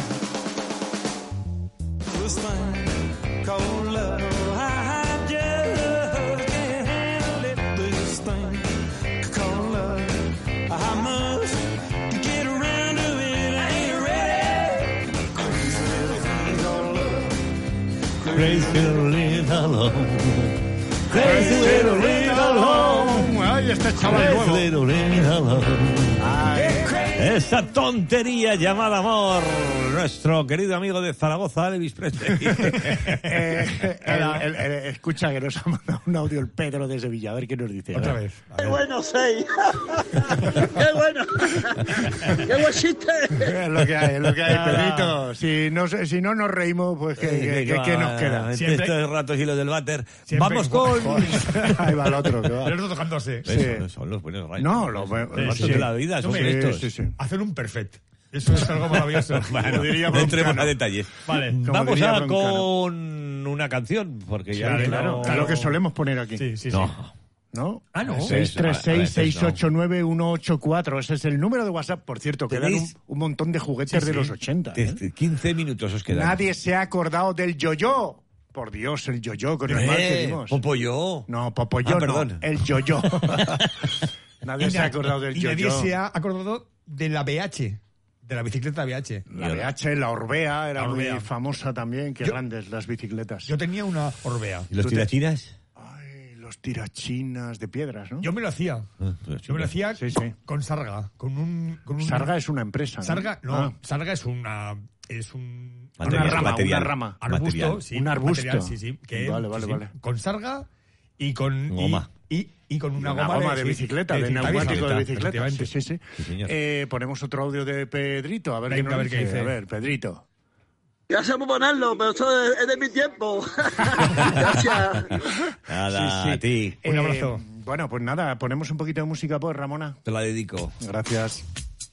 love. This thing called love, I just can't handle it. This thing called love, I must get around to it. I ain't ready. Crazy little thing called love. Crazy little home. Crazy little little home. Ay, este chaval nuevo. Crazy little little home. Ay. Esa tontería llamada amor. Nuestro querido amigo de Zaragoza, Elvis Presley. eh, el, el, el, escucha que nos ha mandado un audio el Pedro de Sevilla. A ver qué nos dice. Otra vez. ¡Qué bueno, seis! ¡Qué bueno! ¡Qué buen chiste! Es lo que hay, es lo que hay, Ah. Pedrito. Si no, si no nos reímos, pues ¿qué, qué, qué, qué nos queda? Siempre. Estos ratos y los del váter. Siempre. Vamos con... Ahí va el otro. Que va. Los dos tocándose. Sí. Eso, son los buenos rayos. No, los los sí, ratos sí. de la vida son Sí, estos. sí, sí. Hacen un perfect. Eso es algo maravilloso. Bueno, diría no entremos Broncano. a detalles. Vale. Como Vamos diría a Broncano. con una canción, porque ya Sí, que claro, no... claro que solemos poner aquí. Sí, sí, sí. No. ¿No? Ah, no. seis tres seis, seis ocho nueve, uno ocho cuatro. Ese es el número de WhatsApp. Por cierto, quedan un, ¿Tenéis? un montón de juguetes Sí, de sí. los ochenta. ¿eh? Desde quince minutos os quedan. Nadie se ha acordado del yo-yo. Por Dios, el yo-yo, con el mal que Eh, dimos. Popoyo. No, Popoyo Ah, perdón. no, el yo-yo. Nadie Y se ha na- acordado del Y nadie yo-yo. se ha acordado de la B H, de la bicicleta B H. La B H, la Orbea, era La muy Orbea. famosa también. Qué Yo- grandes las bicicletas. Yo tenía una Orbea. ¿Y los Tú te- tirachinas? Ay, los tirachinas de piedras, ¿no? Yo me lo hacía. Yo me lo hacía Sí, sí. con Sarga. Con un, con un... Sarga es una empresa, ¿no? Sarga, no. Ah. Sarga es una... Es un... Material, una rama, material. una rama. Arbusto, Material. sí. Un arbusto. material, sí, sí. Que, Vale, vale, sí, sí. vale. Con sarga y con... y- Goma. Y, y con una, Una goma, goma de sí, bicicleta, de bicicleta, neumático de bicicleta, bicicleta. Sí, efectivamente. sí, sí. Sí, señor. Eh, ponemos otro audio de Pedrito, a ver, Venga, qué, nos a ver qué dice. dice. A ver, Pedrito. Gracias por ponerlo, pero esto es, es de mi tiempo. Gracias. Nada, Sí, sí. a ti. Un Eh, abrazo. Bueno, pues nada, ponemos un poquito de música, pues, Ramona. Te la dedico. Gracias.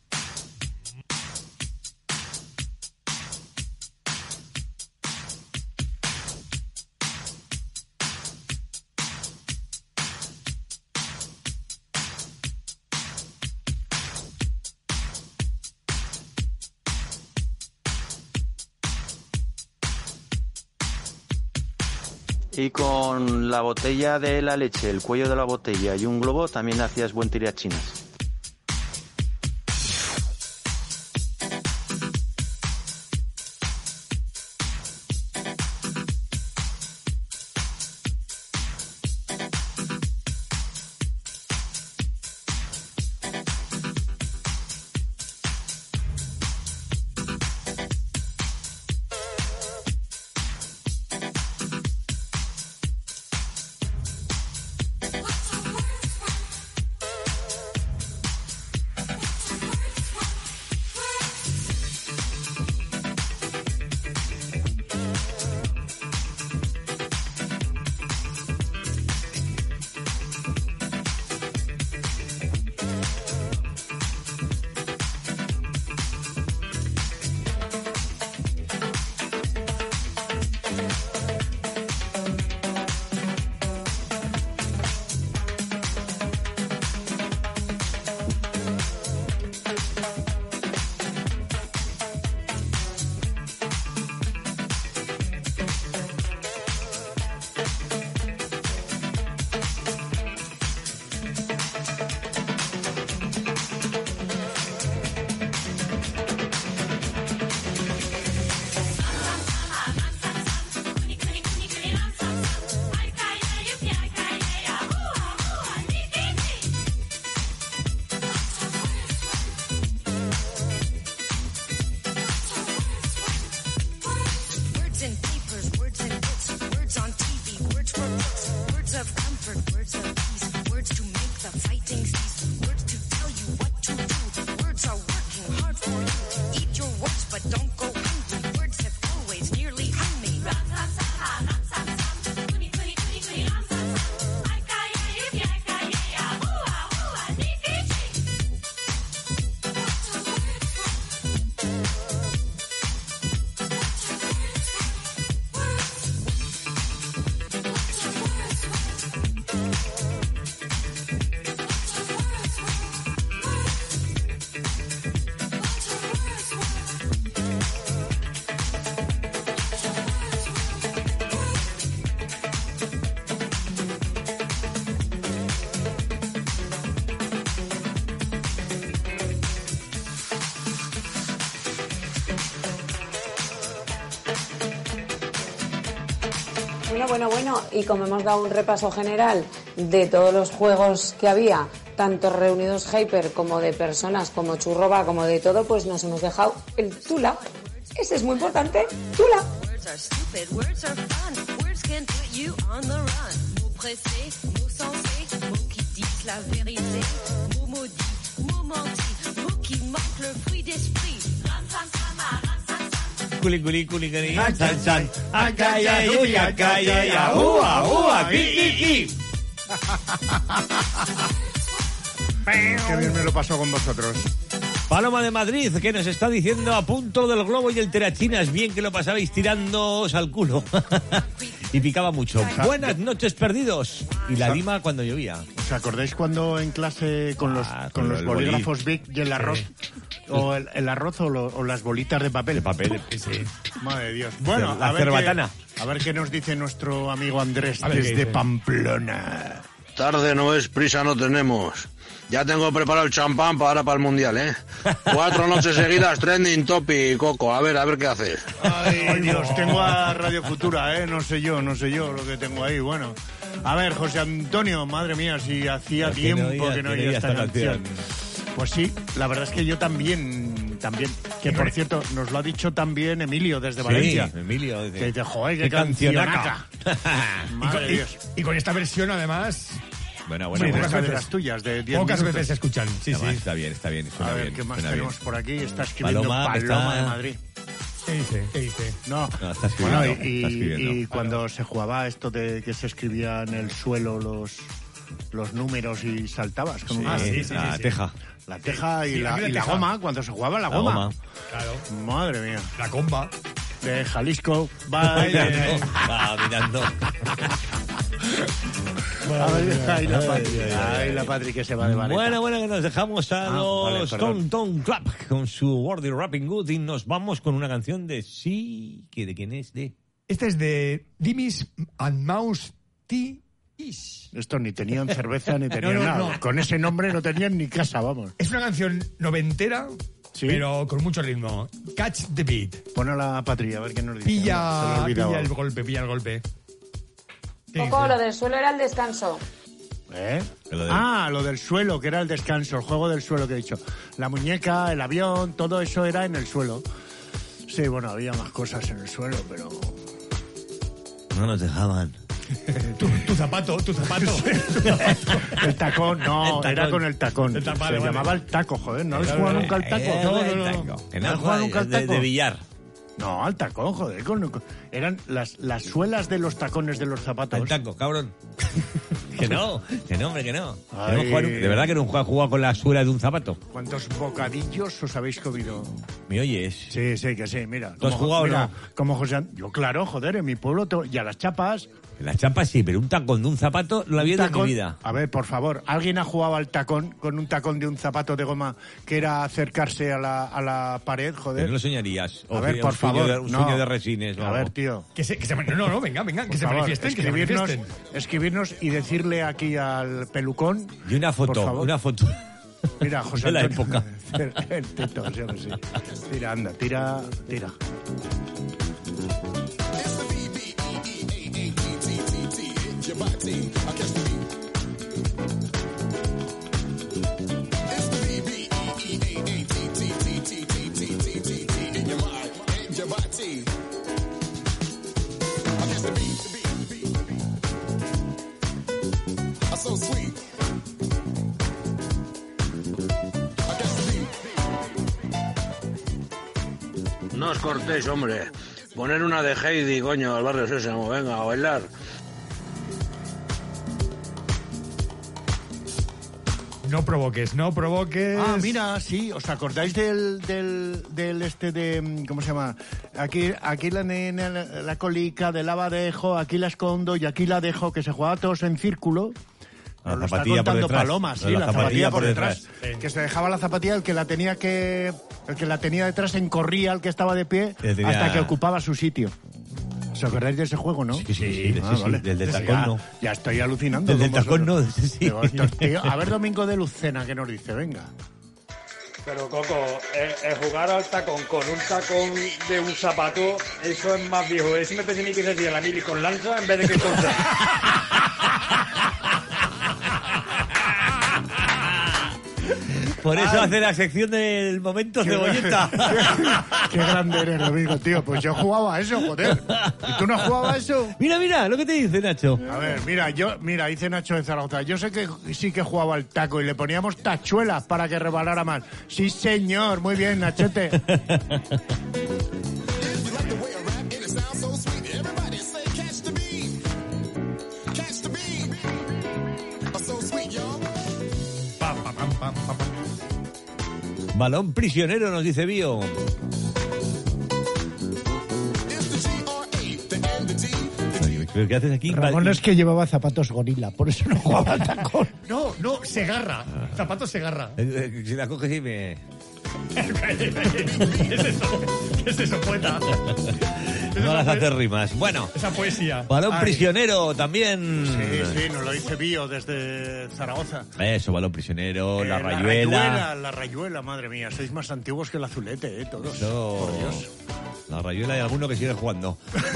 Y con la botella de la leche, el cuello de la botella y un globo también hacías buen tirachinas. Bueno, bueno, bueno, y como hemos dado un repaso general de todos los juegos que había, tanto reunidos Hyper como de personas, como Churroba, como de todo, pues nos hemos dejado el Tula. Ese es muy importante, Tula. Culi, culi, culi, culi, chan, chan. Acá, ya, ya, acá, ya, ya, ua, ua, ki, ki, ki. Qué bien me lo pasó con vosotros. Paloma de Madrid, que nos está diciendo a punto del globo y el terachinas, bien que lo pasabais tirándoos al culo. Y picaba mucho. Buenas noches, perdidos. Y la lima cuando llovía. ¿Os acordáis cuando en clase con los, Ah, con con los el bolígrafos Bic y el arroz? O el, el arroz o, lo- o las bolitas de papel. De papel, sí. Madre de Dios. Bueno, La a ver, cerbatana. qué, a ver qué nos dice nuestro amigo Andrés A ver qué desde dice. Pamplona. Tarde no es, prisa no tenemos. Ya tengo preparado el champán para ahora para el Mundial, ¿eh? Cuatro noches seguidas, trending topic, Coco. A ver, a ver qué haces. Ay, Dios, tengo a Radio Futura, ¿eh? No sé yo, no sé yo lo que tengo ahí. Bueno, a ver, José Antonio, madre mía, si hacía Que no tiempo oía- que no que no oía oía esta esta canción. canción. Pues sí, la verdad es que yo también, también. Que por cierto, nos lo ha dicho también Emilio desde Valencia. Sí, Emilio. Que dice, joder, qué, Qué cancionaca. Y Madre con, de y- Dios. y con esta versión, además, Bueno, Sí, bueno, de bueno. pocas de veces. las tuyas, de diez pocas minutos. veces se escuchan. Sí, Está, sí. está bien, está bien. Suena A ver, bien, ¿qué más suena tenemos bien. por aquí? Está escribiendo Paloma, Paloma, está- de Madrid. ¿Qué dice? ¿Qué dice? No, No, está escribiendo, bueno, y, está y- escribiendo. y cuando se jugaba esto de que se escribía en el suelo los los números y saltabas con Sí, una- sí, sí, la sí, sí. teja. la teja y, Sí, la, aquí la y la teja. goma, cuando se jugaba la La goma. goma. Claro. Madre mía. La comba. De Jalisco. Vaya. Va mirando. A ver, ay, la Patri. Ay, la Patri que se va de vareta. Bueno, bueno, que nos dejamos a Ah, los vale, perdón. Tom Tom Club con su Wordy Rapping Good y nos vamos con una canción de sí, que de quién es, de... Este es de Dimis and Mouse T. Ish. Estos ni tenían cerveza ni tenían No, no, nada. no. Con ese nombre no tenían ni casa, vamos. Es una canción noventera, Sí. pero con mucho ritmo. Catch the beat. Pon a la Patri a ver qué nos dice. Se lo he Pilla, olvidado. pilla el golpe, pilla el golpe. ¿Qué Coco, dice? lo del suelo era el descanso. ¿Eh? Lo del- Ah, lo del suelo, que era el descanso, el juego del suelo que he dicho. La muñeca, el avión, todo eso era en el suelo. Sí, bueno, había más cosas en el suelo, pero... No nos dejaban. Tu, tu zapato, tu zapato. El tacón, no, El tacón. era con el tacón. El ta- Se vale, vale. llamaba el taco, joder. ¿No habéis jugado nunca al taco? Eh, No, el no, no. taco. Que ¿No no has jugado nunca al de, taco? de billar. No, al tacón, joder. con- con- eran las, las suelas de los tacones de los zapatos. Al taco, cabrón. Que no, que no, hombre, que no. Que no Ay. jugar- de verdad que no he jugado con la suela de un zapato. ¿Cuántos bocadillos os habéis comido? ¿Me oyes? Sí, sí, que sí, mira. ¿Tú has como- jugado o mira, no? Como José An- Yo, claro, joder, en mi pueblo, to- y a las chapas... La chapa sí, pero un tacón de un zapato no lo había visto en tacón- mi vida. A ver, por favor, ¿alguien ha jugado al tacón con un tacón de un zapato de goma que era acercarse a la, a la pared, Que joder? no lo soñarías. O A ver, sería por un sueño favor, de- un no. sueño de resines. o A algo. ver, tío. Que se, que se, no, no, venga, venga, que Por se favor, manifiesten, que se escribirnos, manifiesten. escribirnos y decirle aquí al pelucón. Y una por foto, favor. una foto. Mira, José de la Antonio. época. El teto, yo que sí. Tira, anda, tira, tira. No os cortéis, hombre. Poner una de Heidi, coño, al barrio Sésamo. Venga, a bailar. No provoques, no provoques. Ah, mira, sí, ¿os acordáis del, del, del este de, mm, ¿cómo se llama? Aquí, aquí la nena, la, la colica, de la dejo, aquí la escondo y aquí la dejo, que se jugaba todos en círculo. La Nos lo está zapatilla por contando detrás. Paloma, sí, La la, zapatilla zapatilla por por detrás. detrás. Que se dejaba la zapatilla, el que la tenía que, el que la tenía detrás encorría al que estaba de pie Le tenía- hasta que ocupaba su sitio. ¿Os acordáis de ese juego, no? Sí, sí, sí, sí, Ah, sí, vale. del del Sí, tacón ya, no. Ya estoy alucinando. Del del con tacón no, vosotros. sí. Digo, estos tíos- a ver, Domingo de Lucena, ¿qué nos dice? Venga. Pero, Coco, el, el jugar al tacón con un tacón de un zapato, eso es más viejo. Ese me pensé ni que se hacía la mili con lanza en vez de que con... Por eso Ay. hace la sección del momento cebolleta. Qué grande eres, Domingo, tío. Pues yo jugaba a eso, joder. ¿Y tú no jugabas a eso? Mira, mira, lo que te dice Nacho. A ver, mira, yo, mira, dice Nacho de Zaragoza. Yo sé que sí que jugaba al taco y le poníamos tachuelas para que rebalara más. Sí, señor. Muy bien, Nachete. Balón prisionero, nos dice Bío. ¿Pero qué haces aquí? Ramón es que llevaba zapatos gorila, por eso no jugaba al tacón. No, no, se agarra. Zapatos se agarra. Eh, eh, Si la coges y me... ¿Qué es eso? ¿Qué es eso, poeta? No las haces rimas. Bueno, Esa poesía. balón Ay. prisionero también. Sí, sí, nos lo dice Bío desde Zaragoza. Eso, balón prisionero, Eh, la La rayuela. rayuela, la rayuela, madre mía. Sois más antiguos que el azulete, eh, todos. Eso. Por Dios. La rayuela y alguno que sigue jugando.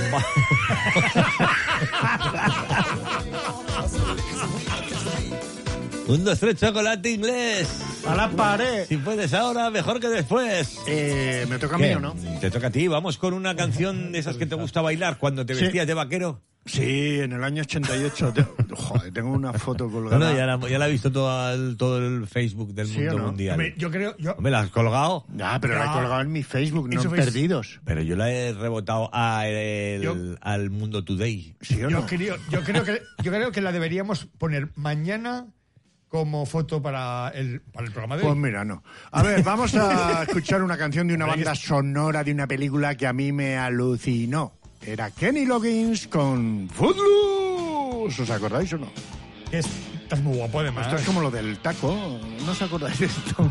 Un, dos, tres, chocolate inglés. A la pared. Si puedes ahora, mejor que después. Eh, ¿Me toca a ¿Qué? mí o no? Te toca a ti. Vamos con una canción de esas que te gusta bailar cuando te Sí. vestías de vaquero. Sí, en el año ochenta y ocho. Te- Joder, tengo una foto No, colgada. no, ya la, ya la he visto todo el, todo el Facebook del ¿Sí mundo o no? mundial. Hombre, yo creo... Yo, ¿Me la has colgado? Ah, pero la he No. colgado en mi Facebook, no Eso en es- Perdidos. Pero yo la he rebotado a el- Yo- al Mundo Today. ¿Sí o yo, no? creo, yo, creo que, yo creo que la deberíamos poner mañana como foto para el, para el programa de hoy. Pues mira, no. A ver, vamos a escuchar una canción de una banda sonora de una película que a mí me alucinó. Era Kenny Loggins con Footloose. ¿Os acordáis o no? Que es, estás muy guapo, además. Esto es como lo del taco. ¿No os acordáis de esto?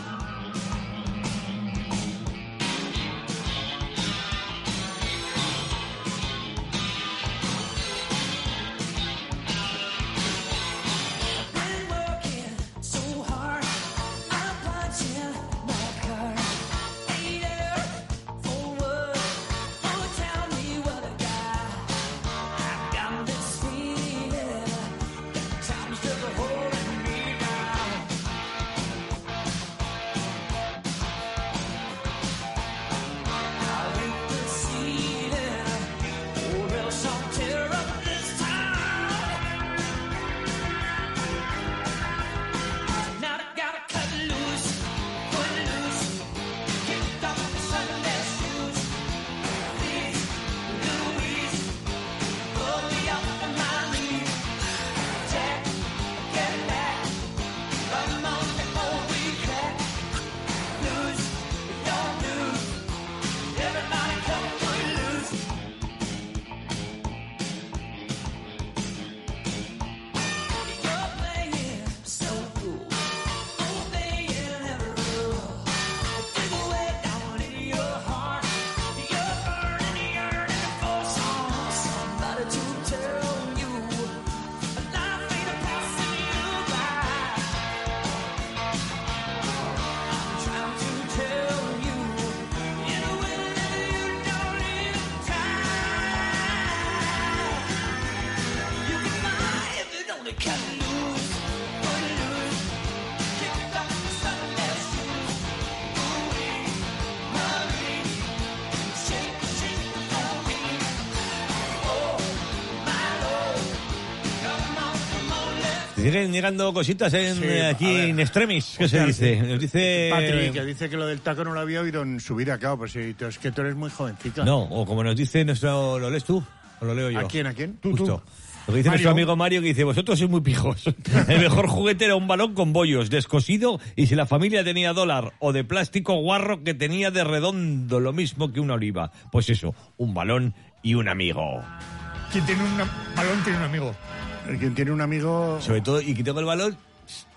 Siguen llegando cositas en, Sí, eh, aquí a ver. en extremis. ¿Qué se Hostia, dice? sí. Nos dice... Patrick, que dice que lo del taco no lo había oído en su vida, claro, pues sí, es que tú eres muy jovencita. No, o como nos dice nuestro... ¿Lo lees tú? ¿O lo leo yo? ¿A quién, a quién? Justo. Lo que dice Mario. nuestro amigo Mario, que dice, vosotros sois muy pijos. El mejor juguete era un balón con bollos, descosido, y si la familia tenía dólar o de plástico guarro que tenía de redondo, lo mismo que una oliva. Pues eso, un balón y un amigo. Quien tiene un balón tiene un amigo. El quien tiene un amigo... Sobre todo, y que tengo el balón...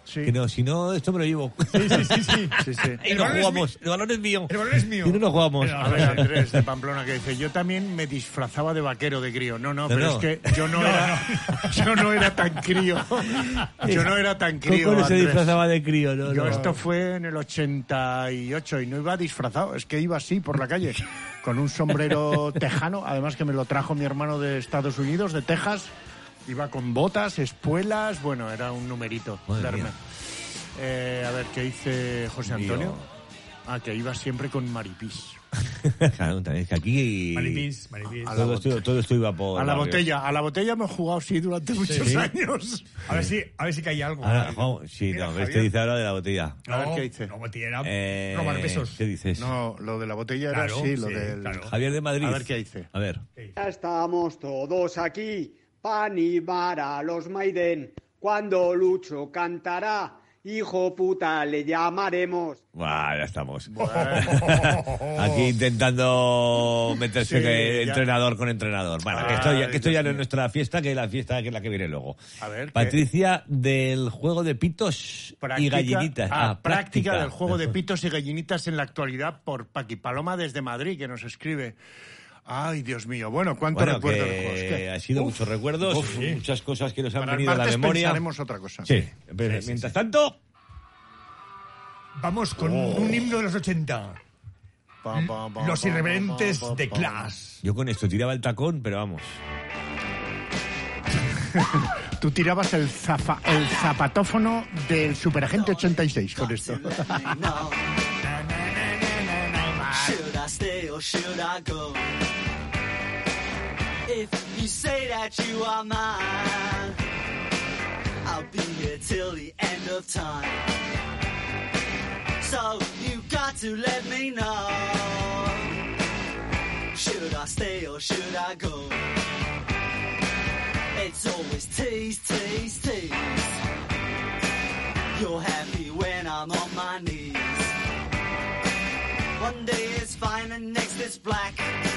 Sí. Que no, si no, esto me lo llevo. Sí, sí, sí, sí. sí, sí. Y no jugamos. El balón es mío. El balón es mío. Y no nos jugamos. A ver, Andrés de Pamplona que dice, yo también me disfrazaba de vaquero de crío. No, no, No, pero no. es que yo no, era yo no era tan crío. Yo no era tan crío, ¿Cómo no se Andrés. disfrazaba de crío? No, Yo no. esto fue en el ochenta y ocho y no iba disfrazado, es que iba así por la calle, con un sombrero tejano, además que me lo trajo mi hermano de Estados Unidos, de Texas. Iba con botas, espuelas, bueno, era un numerito. Madre verme. mía. Eh, a ver, ¿qué dice José Mío. Antonio? Ah, que iba siempre con maripís. Claro, también es que aquí... Maripís, maripís. A la Todo esto, todo esto iba por... A la barrios. botella, a la botella hemos jugado sí durante muchos Sí. años. A ver si, a ver si cae algo. Ahora, vamos, sí, Mira, no, Javier. este dice ahora de la botella. A ver No, qué dice. No, botella era Eh, robar besos. ¿Qué dices? No, lo de la botella era Claro, sí, lo sí, del... claro. Javier de Madrid. A ver qué dice. A ver. Ya estamos todos aquí para animar a los Maiden. Cuando Lucho cantará, hijo puta le llamaremos. Buah, ya estamos. Aquí intentando meterse Sí, que ya. entrenador con entrenador. Bueno, que Ay, esto ya, que esto Dios ya no es mío. nuestra fiesta, que la fiesta que es la que viene luego. A ver, ¿qué? Patricia, del juego de pitos y gallinitas. Ah, práctica del juego de pitos y gallinitas en la actualidad por Paqui Paloma desde Madrid, que nos escribe. Ay, Dios mío. Bueno, ¿cuántos Bueno, recuerdos que de juegos? ¿Qué? ha sido Uf, muchos recuerdos, uf, sí. muchas cosas que nos han Para el venido a la martes memoria. pensaremos otra cosa. Sí, pero Sí, sí, mientras sí. tanto... Vamos con Oh. un himno de los ochenta. Pam, pam, pam, Los pam, irreverentes pam, pam, de pam. Clash. Yo con esto tiraba el tacón, pero vamos. Tú tirabas el, zafa- el zapatófono del Superagente ochenta y seis con esto. Should I stay or should I go? If you say that you are mine, I'll be here till the end of time. So you got to let me know. Should I stay or should I go? It's always tease, tease, tease. You're happy when I'm on my knees. One day it's fine and next it's black.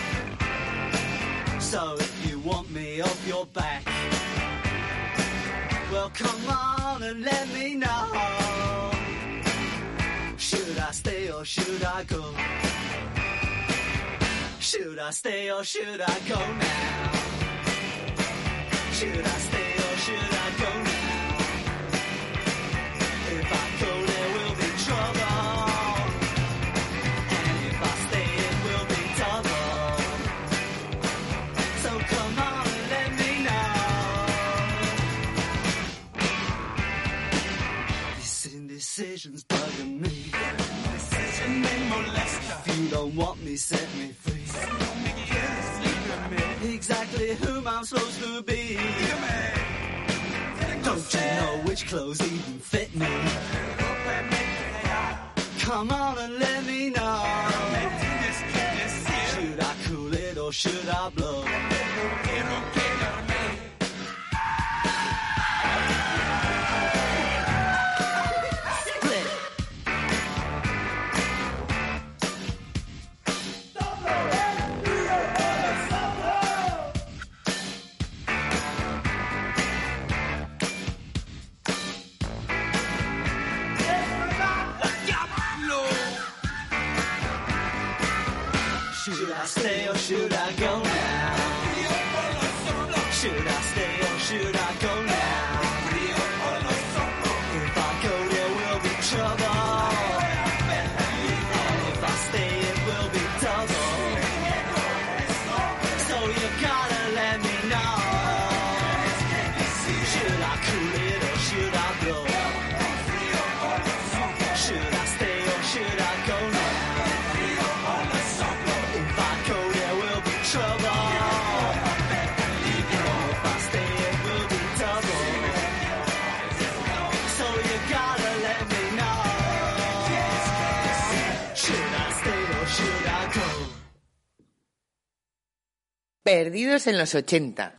So if you want me off your back, well come on and let me know. Should I stay or should I go? Should I stay or should I go now? Should I stay or should I go now? If I go there will be trouble. And if I stay it will be double. So come on and let me know. This indecision's bugging me. Decision may molest. If you don't want me, set me free. Exactly whom I'm supposed to be. Don't you know which clothes even fit me? Come on and let me know. Should I cool it or should I blow? Split. Should I stay or should I go now? Should I stay or should I go now? If I go there will be trouble. And if I stay it will be double. So you gotta let me know. Should I cool it or should I blow? Should I stay or should I go now? If I go there will be trouble. And if I stay it will be double. So you gotta let me know. Should I stay or should I go? Perdidos en los ochenta.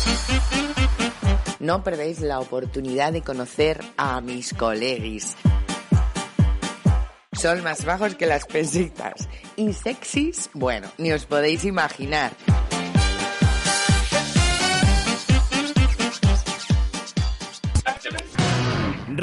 No perdéis la oportunidad de conocer a mis coleguis. Son más bajos que las pesitas. Y sexys, bueno, ni os podéis imaginar.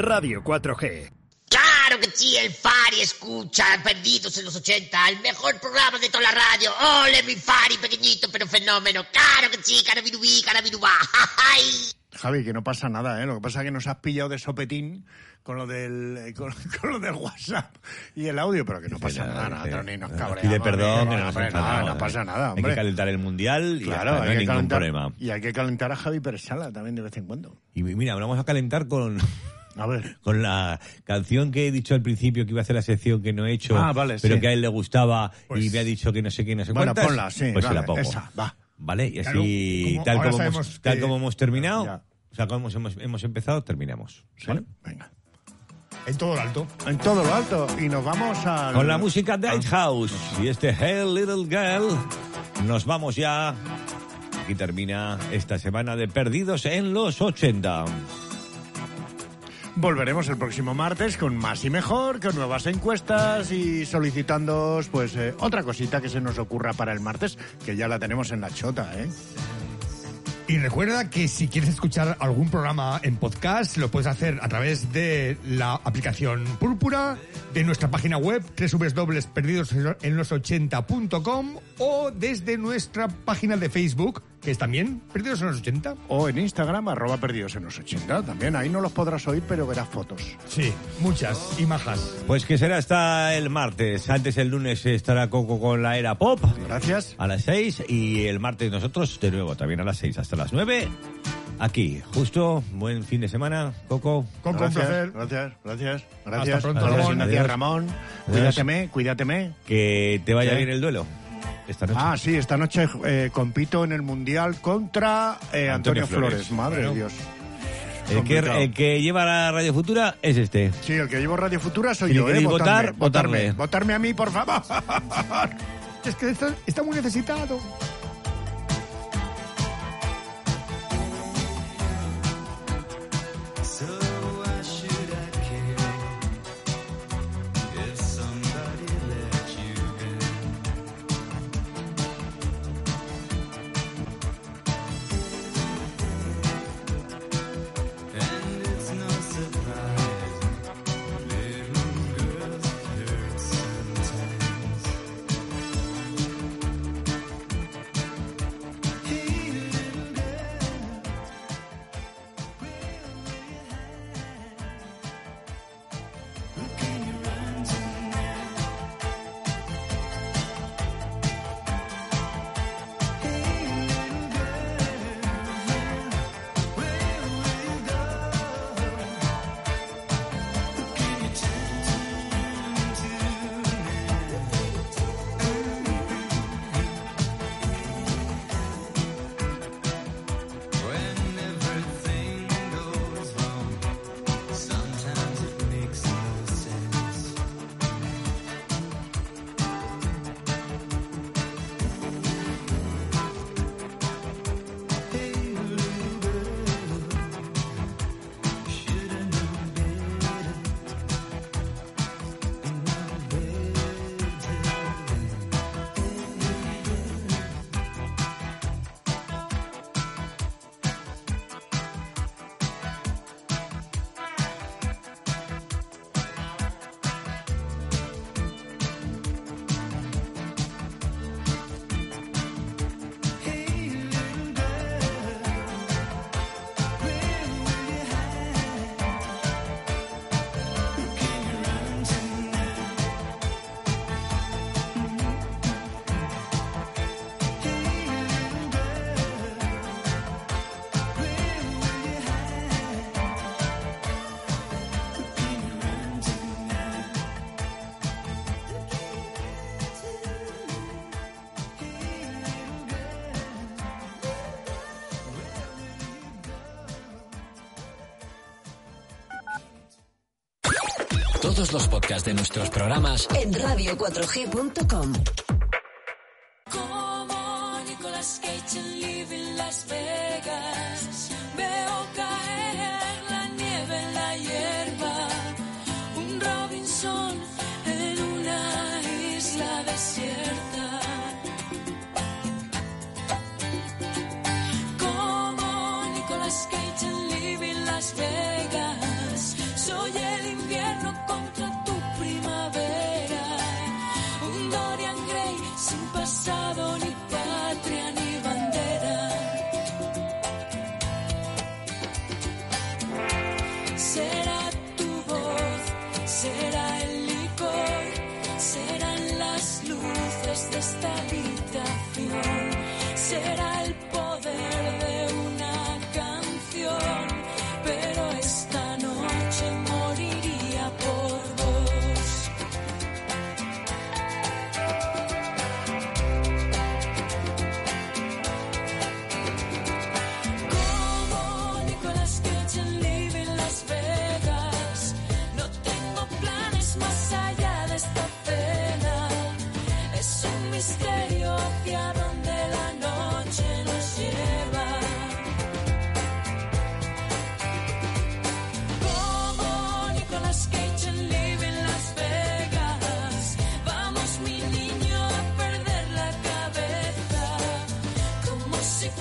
Radio cuatro G. Claro que sí, el Fari escucha Perdidos en los ochenta, el mejor programa de toda la radio. ¡Ole, mi Fari, pequeñito pero fenómeno! ¡Claro que sí, carabirubí, carabirubá! Javi, que no pasa nada, ¿eh? Lo que pasa es que nos has pillado de sopetín con lo del con, con lo del WhatsApp y el audio, pero que no pasa nada, nada, ni nos cabreamos. Pide perdón, que no, hombre, nos nada, enfadamos, no pasa nada, hombre. Hay que calentar el Mundial y claro, ya está, no hay, hay que ningún calentar, problema. Y hay que calentar a Javi Pérez Sala también de vez en cuando. Y mira, vamos a calentar con... A ver. Con la canción que he dicho al principio que iba a hacer la sección que no he hecho, ah, vale, pero sí. que a él le gustaba pues, y me ha dicho que no sé qué, no sé bueno, cuántas. ponla, sí, pues vale, se la pongo. Esa, va. Vale, y claro, así, como, tal, como que... hemos, tal como hemos terminado, ya. o sea, como hemos, hemos empezado, terminamos. ¿Sí? ¿Vale? Venga. En todo lo alto. En todo lo alto. Y nos vamos a... Con la música de House y este Hey Little Girl, nos vamos ya. Aquí termina esta semana de Perdidos en los ochenta. Volveremos el próximo martes con más y mejor, con nuevas encuestas y solicitándoos pues eh, otra cosita que se nos ocurra para el martes, que ya la tenemos en la chota, ¿eh? Y recuerda que si quieres escuchar algún programa en podcast, lo puedes hacer a través de la aplicación Púrpura, de nuestra página web doble u doble u doble u punto perdidos en los ochenta punto com o desde nuestra página de Facebook, que es también Perdidos en los ochenta. O en Instagram, arroba Perdidos en los ochenta. También ahí no los podrás oír, pero verás fotos. Sí, muchas y majas. Pues que será hasta el martes. Antes el lunes estará Coco con la Era Pop. Gracias. A las seis y el martes nosotros de nuevo también a las seis hasta las nueve. Aquí, justo, buen fin de semana, Coco. Coco, gracias, un placer. Gracias, gracias, gracias. Hasta pronto, gracias, Ramón. Gracias, Adiós. Ramón. Adiós. Cuídateme, cuídateme. Que te vaya ¿Qué? bien el duelo esta noche. Ah, sí, esta noche eh, compito en el Mundial contra eh, Antonio, Antonio Flores. Flores. Madre bueno. de Dios. El que, el que lleva la Radio Futura es este. Sí, el que llevo Radio Futura soy si yo, queréis ¿eh? votar, votarme, votarme. Votarme a mí, por favor. Es que está, está muy necesitado. Todos los podcasts de nuestros programas en radio cuatro g punto com. Como Nicolas Cage en Living Las Vegas, veo caer la nieve en la hierba, un Robinson en una isla desierta. Como Nicolas Cage en Living Las Vegas, soy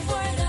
fuego.